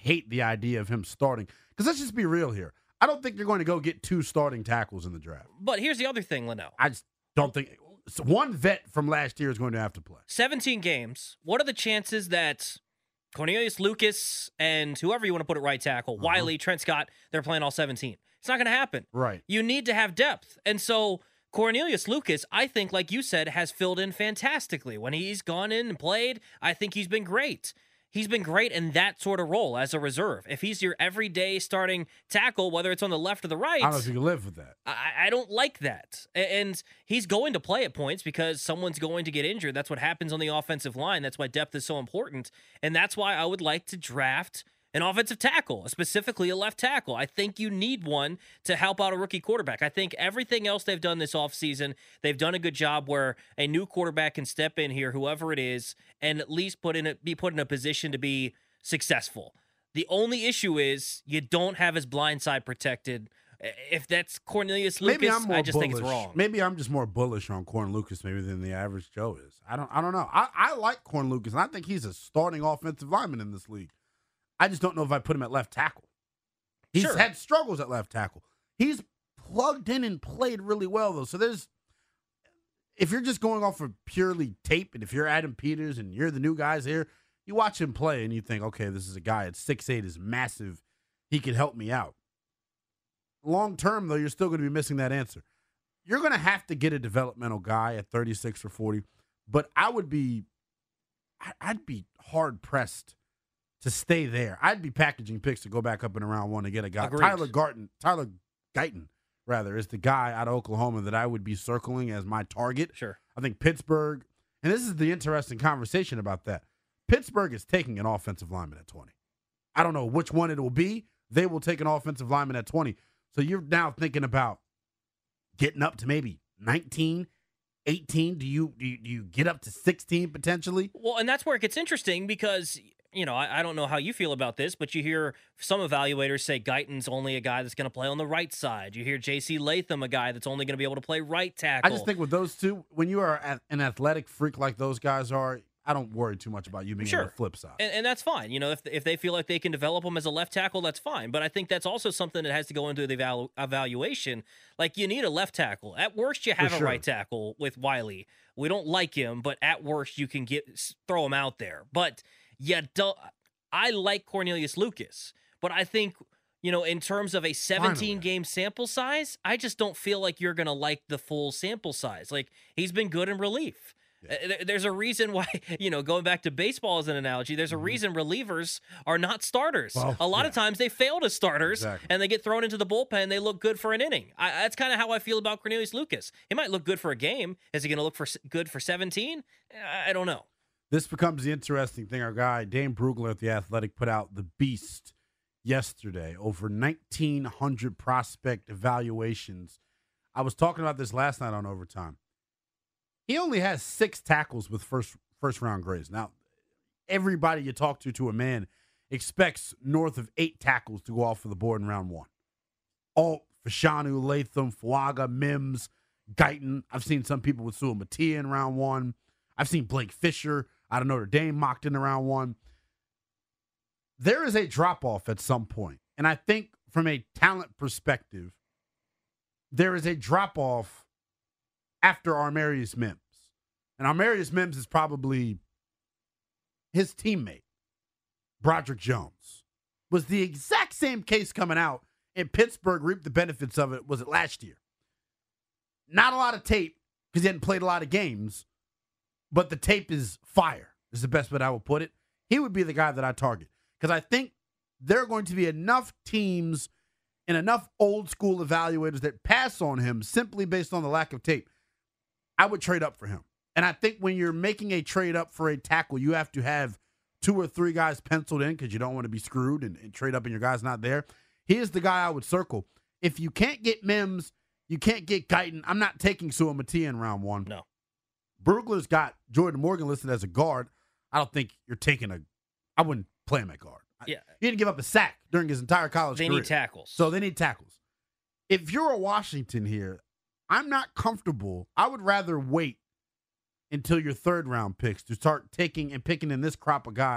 hate the idea of him starting. Because let's just be real here. I don't think you're going to go get 2 starting tackles in the draft. But here's the other thing, Linnell. I just don't think one vet from last year is going to have to play. 17 games. What are the chances that Cornelius Lucas and whoever you want to put at right tackle, Wiley, Trent Scott, they're playing all 17? It's not going to happen. Right. You need to have depth. And so Cornelius Lucas, I think, like you said, has filled in fantastically. When he's gone in and played, I think he's been great. He's been great in that sort of role as a reserve. If he's your everyday starting tackle, whether it's on the left or the right, I don't know if you can live with that. I don't like that. And he's going to play at points because someone's going to get injured. That's what happens on the offensive line. That's why depth is so important. And that's why I would like to draft an offensive tackle, specifically a left tackle. I think you need one to help out a rookie quarterback. I think everything else they've done this offseason, they've done a good job where a new quarterback can step in here, whoever it is, and at least be put in a position to be successful. The only issue is you don't have his blind side protected. If that's Cornelius Lucas, maybe I'm more I just bullish. think it's wrong. Maybe I'm just more bullish on Corn Lucas maybe than the average Joe is. I don't know. I like Corn Lucas, and I think he's a starting offensive lineman in this league. I just don't know if I put him at left tackle. He's had struggles at left tackle. He's plugged in and played really well, though. So if you're just going off of purely tape, and if you're Adam Peters and you're the new guys here, you watch him play and you think, okay, this is a guy at 6'8", is massive. He can help me out. Long term, though, you're still going to be missing that answer. You're going to have to get a developmental guy at 36 or 40, but I'd be hard pressed to stay there. I'd be packaging picks to go back up in round 1 to get a guy. Agreed. Tyler Guyton, rather, is the guy out of Oklahoma that I would be circling as my target. Sure. I think Pittsburgh, and this is the interesting conversation about that. Pittsburgh is taking an offensive lineman at 20. I don't know which one it will be. They will take an offensive lineman at 20. So you're now thinking about getting up to maybe 19, 18. Do you get up to 16 potentially? Well, and that's where it gets interesting because, I don't know how you feel about this, but you hear some evaluators say Guyton's only a guy that's going to play on the right side. You hear J.C. Latham, a guy that's only going to be able to play right tackle. I just think with those two, when you are an athletic freak like those guys are, I don't worry too much about you being on the flip side. And that's fine. If they feel like they can develop him as a left tackle, that's fine. But I think that's also something that has to go into the evaluation. Like, you need a left tackle. At worst, you have a right tackle with Wiley. We don't like him, but at worst, you can throw him out there. But I like Cornelius Lucas, but I think, in terms of a 17-game sample size, I just don't feel like you're going to like the full sample size. Like, he's been good in relief. Yeah. There's a reason why, going back to baseball as an analogy, there's a reason relievers are not starters. Well, a lot of times they fail as starters and they get thrown into the bullpen and they look good for an inning. That's kind of how I feel about Cornelius Lucas. He might look good for a game. Is he going to look good for 17? I don't know. This becomes the interesting thing. Our guy, Dane Brugler at The Athletic, put out The Beast yesterday. Over 1,900 prospect evaluations. I was talking about this last night on Overtime. He only has 6 tackles with first round grades. Now, everybody you talk to a man expects north of 8 tackles to go off for the board in round 1. Alt, Fashanu, Latham, Fuaga, Mims, Guyton. I've seen some people with Sua Matia in round 1. I've seen Blake Fisher out of Notre Dame mocked in round 1. There is a drop-off at some point. And I think from a talent perspective, there is a drop-off after Armarius Mims. And Armarius Mims is probably his teammate, Broderick Jones. Was the exact same case coming out, and Pittsburgh reaped the benefits of it, was it last year? Not a lot of tape, because he hadn't played a lot of games, but the tape is fire, is the best way I would put it. He would be the guy that I target, because I think there are going to be enough teams and enough old school evaluators that pass on him simply based on the lack of tape. I would trade up for him. And I think when you're making a trade up for a tackle, you have to have 2 or 3 guys penciled in because you don't want to be screwed and trade up and your guy's not there. He is the guy I would circle. If you can't get Mims, you can't get Guyton. I'm not taking Sua Matia in round 1. No. Brugler's got Jordan Morgan listed as a guard. I don't think you're taking I wouldn't play him at guard. Yeah. He didn't give up a sack during his entire college career. They need tackles. So they need tackles. If you're a Washington here, I'm not comfortable. I would rather wait until your 3rd round picks to start taking and picking in this crop of guys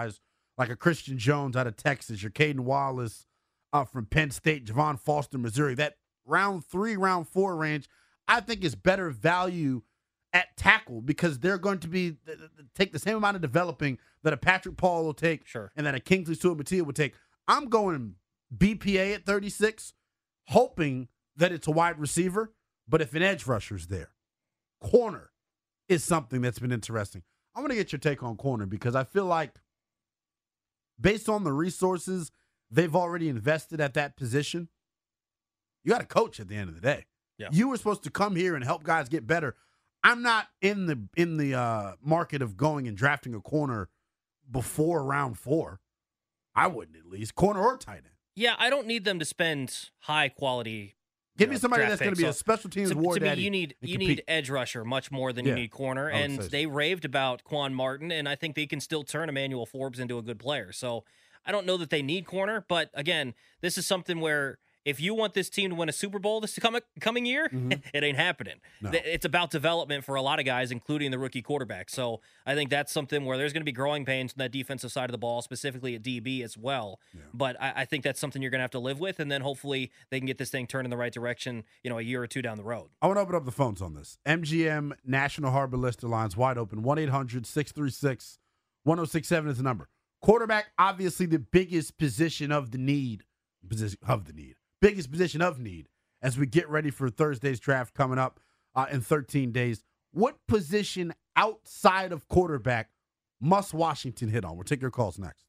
like a Christian Jones out of Texas, your Caden Wallace from Penn State, Javon Foster, Missouri. That round 3, round 4 range, I think is better value at tackle because they're going to be take the same amount of developing that a Patrick Paul will take and that a Kingsley Suamataia would take. I'm going BPA at 36, hoping that it's a wide receiver, but if an edge rusher's there, corner is something that's been interesting. I want to get your take on corner because I feel like based on the resources they've already invested at that position, you got to coach at the end of the day. Yeah. You were supposed to come here and help guys get better. I'm not in the market of going and drafting a corner before round 4. I wouldn't, at least, corner or tight end. Yeah, I don't need them to spend high quality. Give me somebody that's going to be a special teams war daddy. You need edge rusher much more than you need corner, and they raved about Quan Martin, and I think they can still turn Emmanuel Forbes into a good player. So I don't know that they need corner, but again, this is something where if you want this team to win a Super Bowl this coming year, it ain't happening. No. It's about development for a lot of guys, including the rookie quarterback. So I think that's something where there's going to be growing pains on that defensive side of the ball, specifically at DB as well. Yeah. But I think that's something you're going to have to live with, and then hopefully they can get this thing turned in the right direction, a year or two down the road. I want to open up the phones on this. MGM National Harbor Lister lines wide open. 1-800-636-1067 is the number. Quarterback, obviously the biggest position of the need. Biggest position of need as we get ready for Thursday's draft coming up in 13 days. What position outside of quarterback must Washington hit on? We'll take your calls next.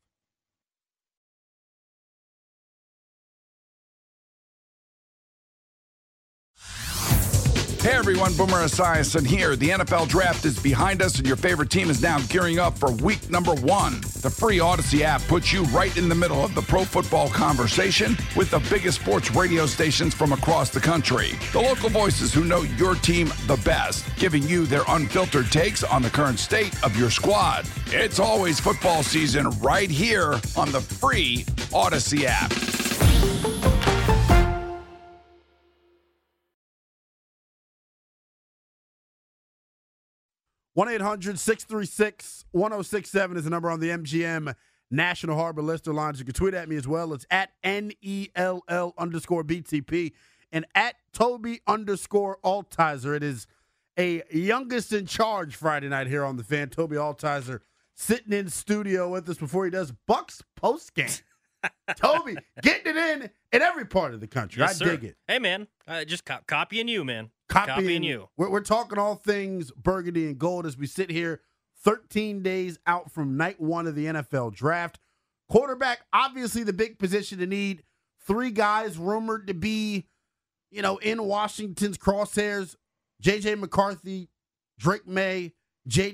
Hey everyone, Boomer Esiason here. The NFL draft is behind us and your favorite team is now gearing up for week number 1. The free Odyssey app puts you right in the middle of the pro football conversation with the biggest sports radio stations from across the country. The local voices who know your team the best, giving you their unfiltered takes on the current state of your squad. It's always football season right here on the free Odyssey app. 1-800-636-1067 is the number on the MGM National Harbor Lister lines. You can tweet at me as well. It's at NELL_BTP and at Toby_Altizer. It is a youngest in charge Friday night here on the Fan. Toby Altizer sitting in studio with us before he does Bucks postgame. Toby getting it in every part of the country. Yes, I dig it. Hey, man, just copying you, man. Copying you. We're talking all things burgundy and gold as we sit here 13 days out from night 1 of the NFL draft. Quarterback, obviously the big position to need. 3 guys rumored to be, in Washington's crosshairs. J.J. McCarthy, Drake May, Jaden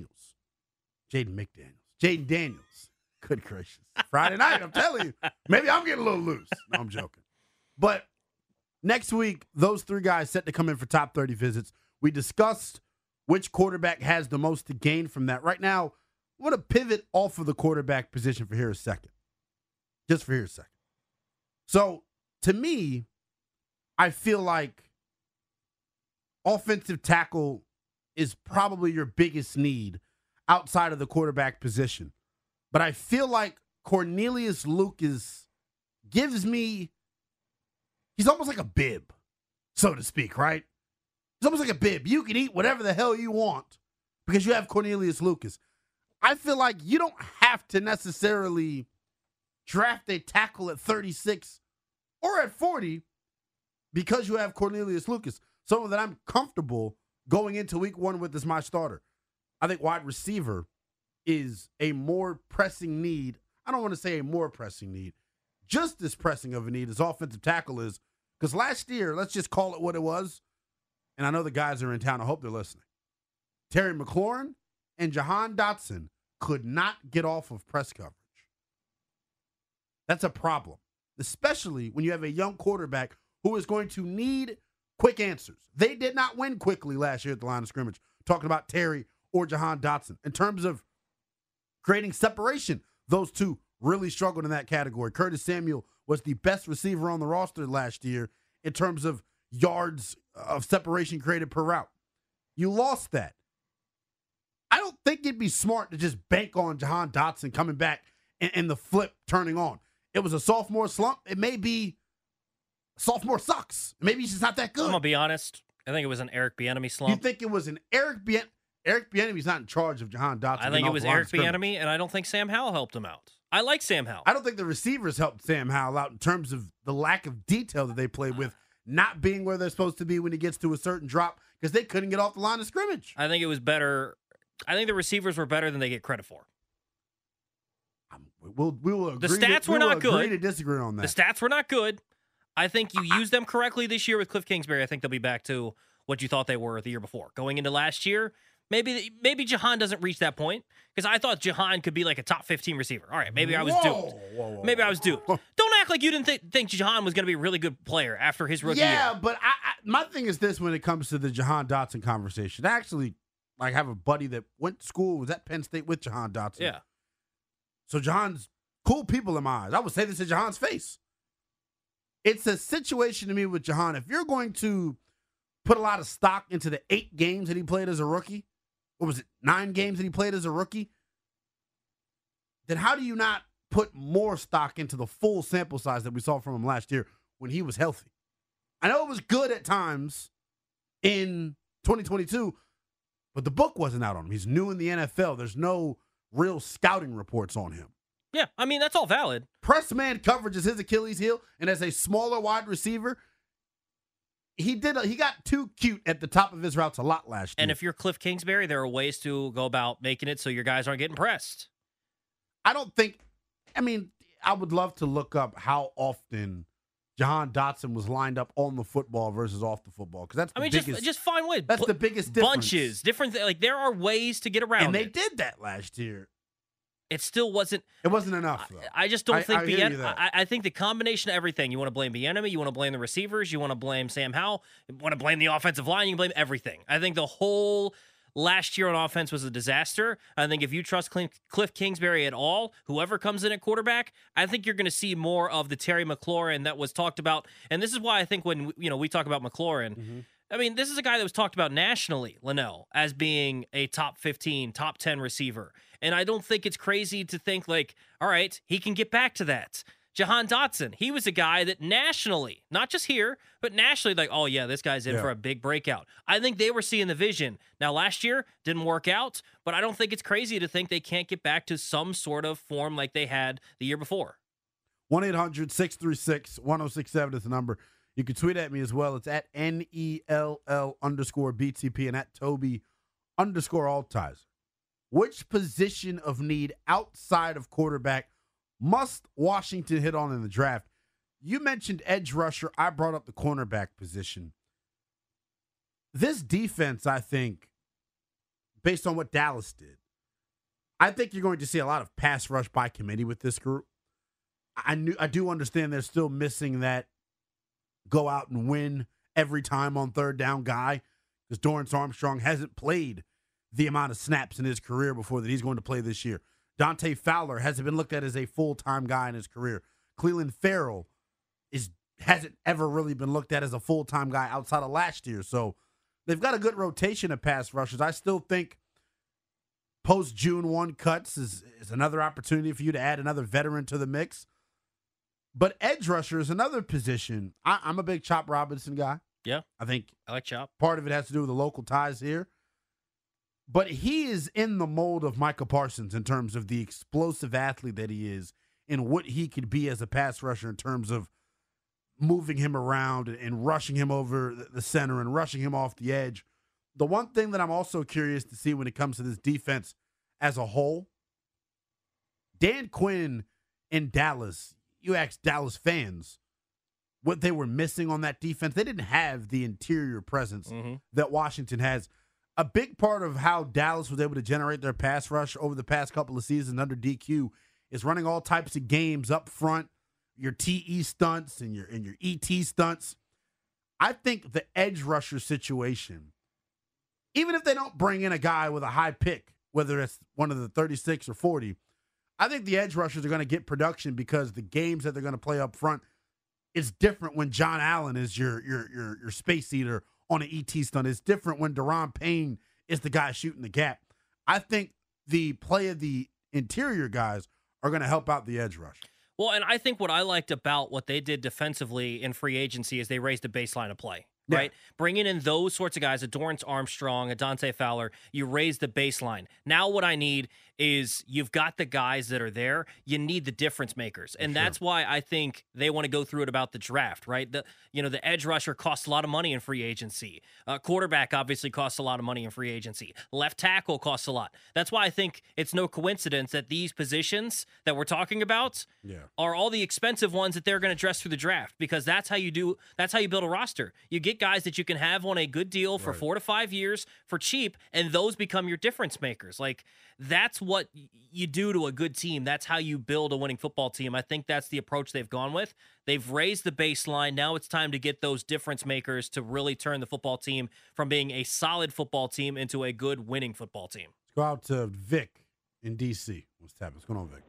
Daniels. Good gracious. Friday night, I'm telling you. Maybe I'm getting a little loose. No, I'm joking. But next week, those 3 guys set to come in for top 30 visits. We discussed which quarterback has the most to gain from that. Right now, I want to pivot off of the quarterback position for here a second. Just for here a second. So, to me, I feel like offensive tackle is probably your biggest need outside of the quarterback position. But I feel like Cornelius Lucas gives me, he's almost like a bib, so to speak, right? He's almost like a bib. You can eat whatever the hell you want because you have Cornelius Lucas. I feel like you don't have to necessarily draft a tackle at 36 or at 40 because you have Cornelius Lucas. Someone that I'm comfortable going into week 1 with as my starter. I think wide receiver is a more pressing need. I don't want to say a more pressing need. Just as pressing of a need as offensive tackle is. Because last year, let's just call it what it was. And I know the guys are in town. I hope they're listening. Terry McLaurin and Jahan Dotson could not get off of press coverage. That's a problem. Especially when you have a young quarterback who is going to need quick answers. They did not win quickly last year at the line of scrimmage. Talking about Terry or Jahan Dotson. In terms of creating separation, those two really struggled in that category. Curtis Samuel was the best receiver on the roster last year in terms of yards of separation created per route. You lost that. I don't think it'd be smart to just bank on Jahan Dotson coming back and the flip turning on. It was a sophomore slump. It may be sophomore sucks. Maybe he's just not that good. I'm going to be honest. I think it was an Eric Bieniemy slump. You think it was an Eric Bieniemy's not in charge of Jahan Dotson. I think it was Eric Bieniemy, and I don't think Sam Howell helped him out. I like Sam Howell. I don't think the receivers helped Sam Howell out in terms of the lack of detail that they played with, not being where they're supposed to be when he gets to a certain drop because they couldn't get off the line of scrimmage. I think it was better. I think the receivers were better than they get credit for. We will agree. The stats were not good. Agree to disagree on that. The stats were not good. I think you used them correctly this year with Cliff Kingsbury. I think they'll be back to what you thought they were the year before. Going into last year, maybe Jahan doesn't reach that point because I thought Jahan could be like a top 15 receiver. All right, maybe I was duped. Maybe I was duped. Don't act like you didn't think Jahan was going to be a really good player after his rookie year. Yeah, but my thing is this when it comes to the Jahan Dotson conversation. I actually have a buddy that went to school, was at Penn State with Jahan Dotson. Yeah. So Jahan's cool people in my eyes. I would say this to Jahan's face. It's a situation to me with Jahan. If you're going to put a lot of stock into the 8 games that he played as a rookie, or was it 9 games that he played as a rookie, then how do you not put more stock into the full sample size that we saw from him last year when he was healthy? I know it was good at times in 2022, but the book wasn't out on him. He's new in the NFL. There's no real scouting reports on him. Yeah, I mean, that's all valid. Press man coverage is his Achilles heel, and as a smaller wide receiver, he got too cute at the top of his routes a lot last year. And if you're Cliff Kingsbury, there are ways to go about making it so your guys aren't getting pressed. I would love to look up how often Jahan Dotson was lined up on the football versus off the football, because that's the biggest. Just find ways. That's the biggest difference. Bunches, different. Like there are ways to get around. And they did that last year. It still wasn't. It wasn't enough, though. I just don't think Bieniemy. I think the combination of everything. You want to blame Bieniemy. You want to blame the receivers. You want to blame Sam Howell. You want to blame the offensive line. You can blame everything. I think the whole last year on offense was a disaster. I think if you trust Cliff Kingsbury at all, whoever comes in at quarterback, I think you're going to see more of the Terry McLaurin that was talked about. And this is why I think when we talk about McLaurin. Mm-hmm. I mean, this is a guy that was talked about nationally, Linnell, as being a top 15, top 10 receiver. And I don't think it's crazy to think like, all right, he can get back to that. Jahan Dotson, he was a guy that nationally, not just here, but nationally, like, oh, yeah, this guy's in for a big breakout. I think they were seeing the vision. Now, last year, didn't work out, but I don't think it's crazy to think they can't get back to some sort of form like they had the year before. 1-800-636-1067 is the number. You can tweet at me as well. It's at NELL_BTP and at Toby_Altizer. Which position of need outside of quarterback must Washington hit on in the draft? You mentioned edge rusher. I brought up the cornerback position. This defense, I think, based on what Dallas did, I think you're going to see a lot of pass rush by committee with this group. I do understand they're still missing that go out and win every time on third down guy, because Dorrance Armstrong hasn't played the amount of snaps in his career before that he's going to play this year. Dante Fowler hasn't been looked at as a full-time guy in his career. Cleveland Farrell hasn't ever really been looked at as a full-time guy outside of last year. So they've got a good rotation of pass rushers. I still think post-June 1 cuts is another opportunity for you to add another veteran to the mix. But edge rusher is another position. I'm a big Chop Robinson guy. Yeah. I like Chop. Part of it has to do with the local ties here. But he is in the mold of Micah Parsons in terms of the explosive athlete that he is and what he could be as a pass rusher in terms of moving him around and rushing him over the center and rushing him off the edge. The one thing that I'm also curious to see when it comes to this defense as a whole, Dan Quinn in Dallas, you ask Dallas fans what they were missing on that defense. They didn't have the interior presence that Washington has. A big part of how Dallas was able to generate their pass rush over the past couple of seasons under DQ is running all types of games up front, your TE stunts and your ET stunts. I think the edge rusher situation, even if they don't bring in a guy with a high pick, whether it's one of the 36 or 40, I think the edge rushers are going to get production because the games that they're going to play up front is different when John Allen is your space eater on an ET stunt. It's different when Daron Payne is the guy shooting the gap. I think the play of the interior guys are going to help out the edge rush. Well, and I think what I liked about what they did defensively in free agency is they raised the baseline of play. Right? Yeah. Bringing in those sorts of guys, a Dorrance Armstrong, a Dante Fowler, you raise the baseline. Now what I need is you've got the guys that are there. You need the difference makers. And that's why I think they want to go through it about the draft, right? The edge rusher costs a lot of money in free agency. Quarterback obviously costs a lot of money in free agency. Left tackle costs a lot. That's why I think it's no coincidence that these positions that we're talking about are all the expensive ones that they're going to address through the draft, because that's how you build a roster. You get guys that you can have on a good deal for 4 to 5 years for cheap, and those become your difference makers. Like, that's what you do to a good team. That's how you build a winning football team. I think that's the approach they've gone with. They've raised the baseline. Now it's time to get those difference makers to really turn the football team from being a solid football team into a good winning football team. Let's go out to Vic in D.C. What's going on, Vic?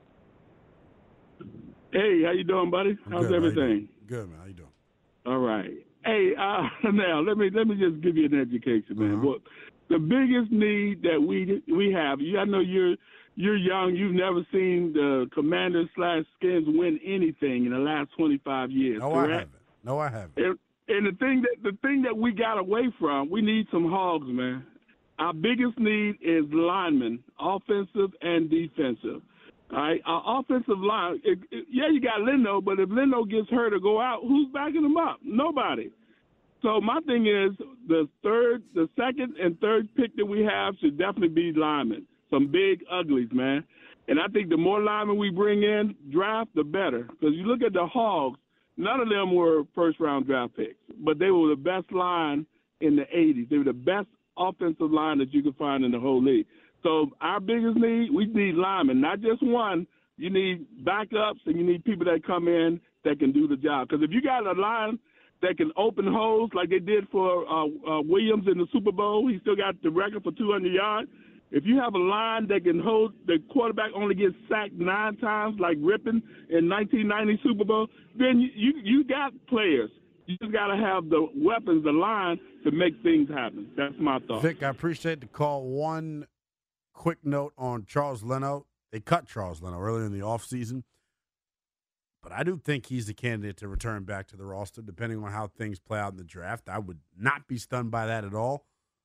Hey, how you doing, buddy? How's everything? Good, man. How you doing? All right. Hey, now let me just give you an education, man. Well, the biggest need that we have, I know you're young. You've never seen the Commanders/Skins win anything in the last 25 years. No, correct? I haven't. And the thing that we got away from, we need some hogs, man. Our biggest need is linemen, offensive and defensive. All right, our offensive line, you got Leno, but if Leno gets hurt or go out, who's backing him up? Nobody. So my thing is the second and third pick that we have should definitely be linemen, some big uglies, man. And I think the more linemen we bring in draft, the better. Because you look at the Hogs, none of them were first-round draft picks, but they were the best line in the 80s. They were the best offensive line that you could find in the whole league. So our biggest need, we need linemen, not just one. You need backups, and you need people that come in that can do the job. Because if you got a line that can open holes like they did for Williams in the Super Bowl, he still got the record for 200 yards. If you have a line that can hold, the quarterback only gets sacked 9 times like Rippon in 1990 Super Bowl, then you got players. You just got to have the weapons, the line, to make things happen. That's my thought. Vic, I appreciate the call. One quick note on Charles Leno. They cut Charles Leno earlier in the offseason, but I do think he's a candidate to return back to the roster, depending on how things play out in the draft. I would not be stunned by that at all.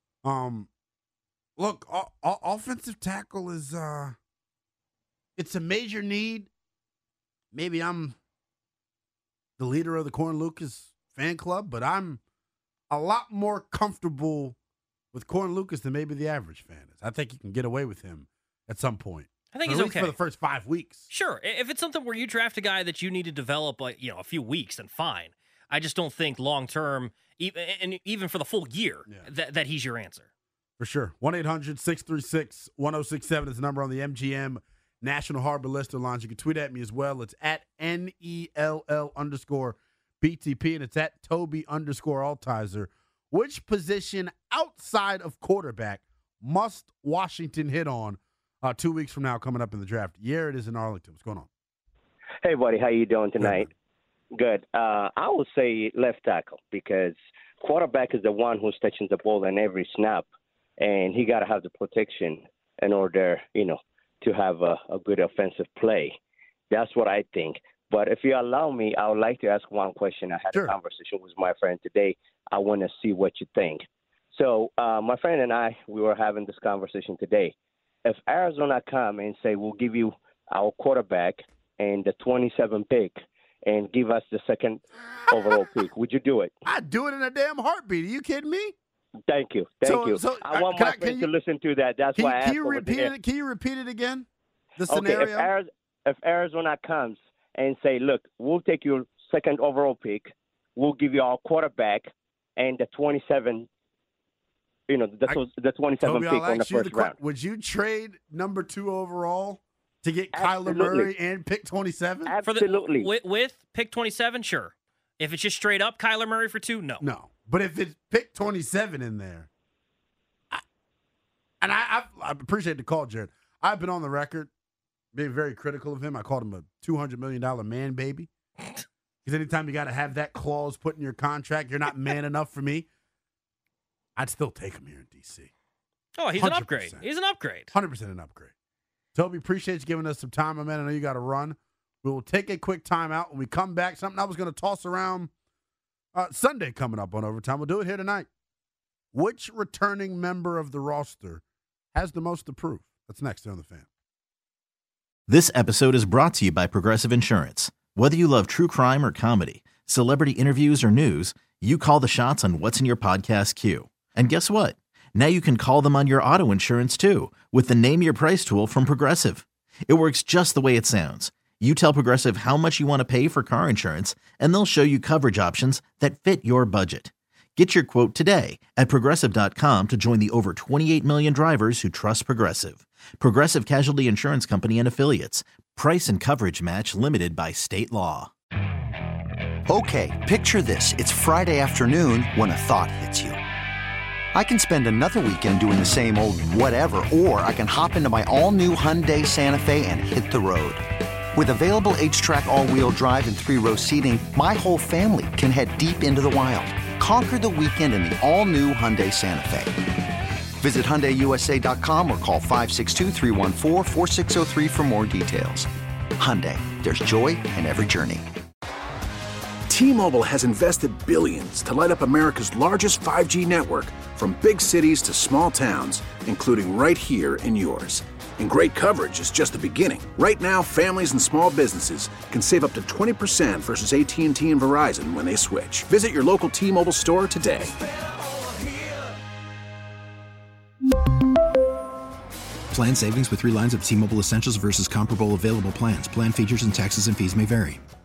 Look, offensive tackle is it's a major need. Maybe I'm the leader of the Corn Lucas fan club, but I'm a lot more comfortable with Corn Lucas than maybe the average fan is. I think you can get away with him at some point. I think he's okay for the first 5 weeks. Sure, if it's something where you draft a guy that you need to develop, a few weeks, then fine. I just don't think long term, even for the full year, that he's your answer. For sure. 1-800-636-1067 is the number on the MGM National Harbor Lister lines. You can tweet at me as well. It's at NELL_BTP, and it's at Toby_Altizer. Which position outside of quarterback must Washington hit on 2 weeks from now coming up in the draft? Yeah, it is in Arlington. What's going on? Hey, buddy. How you doing tonight? Good. I would say left tackle, because quarterback is the one who's touching the ball in every snap, and he got to have the protection in order, to have a good offensive play. That's what I think. But if you allow me, I would like to ask one question. I had a conversation with my friend today. I want to see what you think. So my friend and I, we were having this conversation today. If Arizona come and say, we'll give you our quarterback and the 27 pick and give us the second overall pick, would you do it? I'd do it in a damn heartbeat. Are you kidding me? Thank you. Thank you. So, I want my friend to listen to that. That's why I asked. Can you repeat it again? The scenario? Okay, if Arizona comes and say, look, we'll take your second overall pick, we'll give you our quarterback and the 27, the 27 pick on the first round. Would you trade number 2 overall to get Kyler Murray and pick 27? Absolutely. With pick 27, sure. If it's just straight up Kyler Murray for 2, no. No. But if it's pick 27 in there, I appreciate the call, Jared. I've been on the record being very critical of him. I called him a $200 million man baby. Because anytime you got to have that clause put in your contract, you're not man enough for me. I'd still take him here in D.C. Oh, he's 100%. An upgrade. He's an upgrade. 100% an upgrade. Toby, appreciate you giving us some time, my man. I know you got to run. We will take a quick time out. When we come back, something I was going to toss around Sunday coming up on Overtime. We'll do it here tonight. Which returning member of the roster has the most to prove? That's next on The Fan. This episode is brought to you by Progressive Insurance. Whether you love true crime or comedy, celebrity interviews or news, you call the shots on what's in your podcast queue. And guess what? Now you can call them on your auto insurance too with the Name Your Price tool from Progressive. It works just the way it sounds. You tell Progressive how much you want to pay for car insurance, and they'll show you coverage options that fit your budget. Get your quote today at Progressive.com to join the over 28 million drivers who trust Progressive. Progressive Casualty Insurance Company and Affiliates. Price and coverage match limited by state law. Okay, picture this. It's Friday afternoon when a thought hits you. I can spend another weekend doing the same old whatever, or I can hop into my all-new Hyundai Santa Fe and hit the road. With available H-Track all-wheel drive and 3-row seating, my whole family can head deep into the wild. Conquer the weekend in the all-new Hyundai Santa Fe. Visit HyundaiUSA.com or call 562-314-4603 for more details. Hyundai, there's joy in every journey. T-Mobile has invested billions to light up America's largest 5G network, from big cities to small towns, including right here in yours. And great coverage is just the beginning. Right now, families and small businesses can save up to 20% versus AT&T and Verizon when they switch. Visit your local T-Mobile store today. Plan savings with 3 lines of T-Mobile Essentials versus comparable available plans. Plan features and taxes and fees may vary.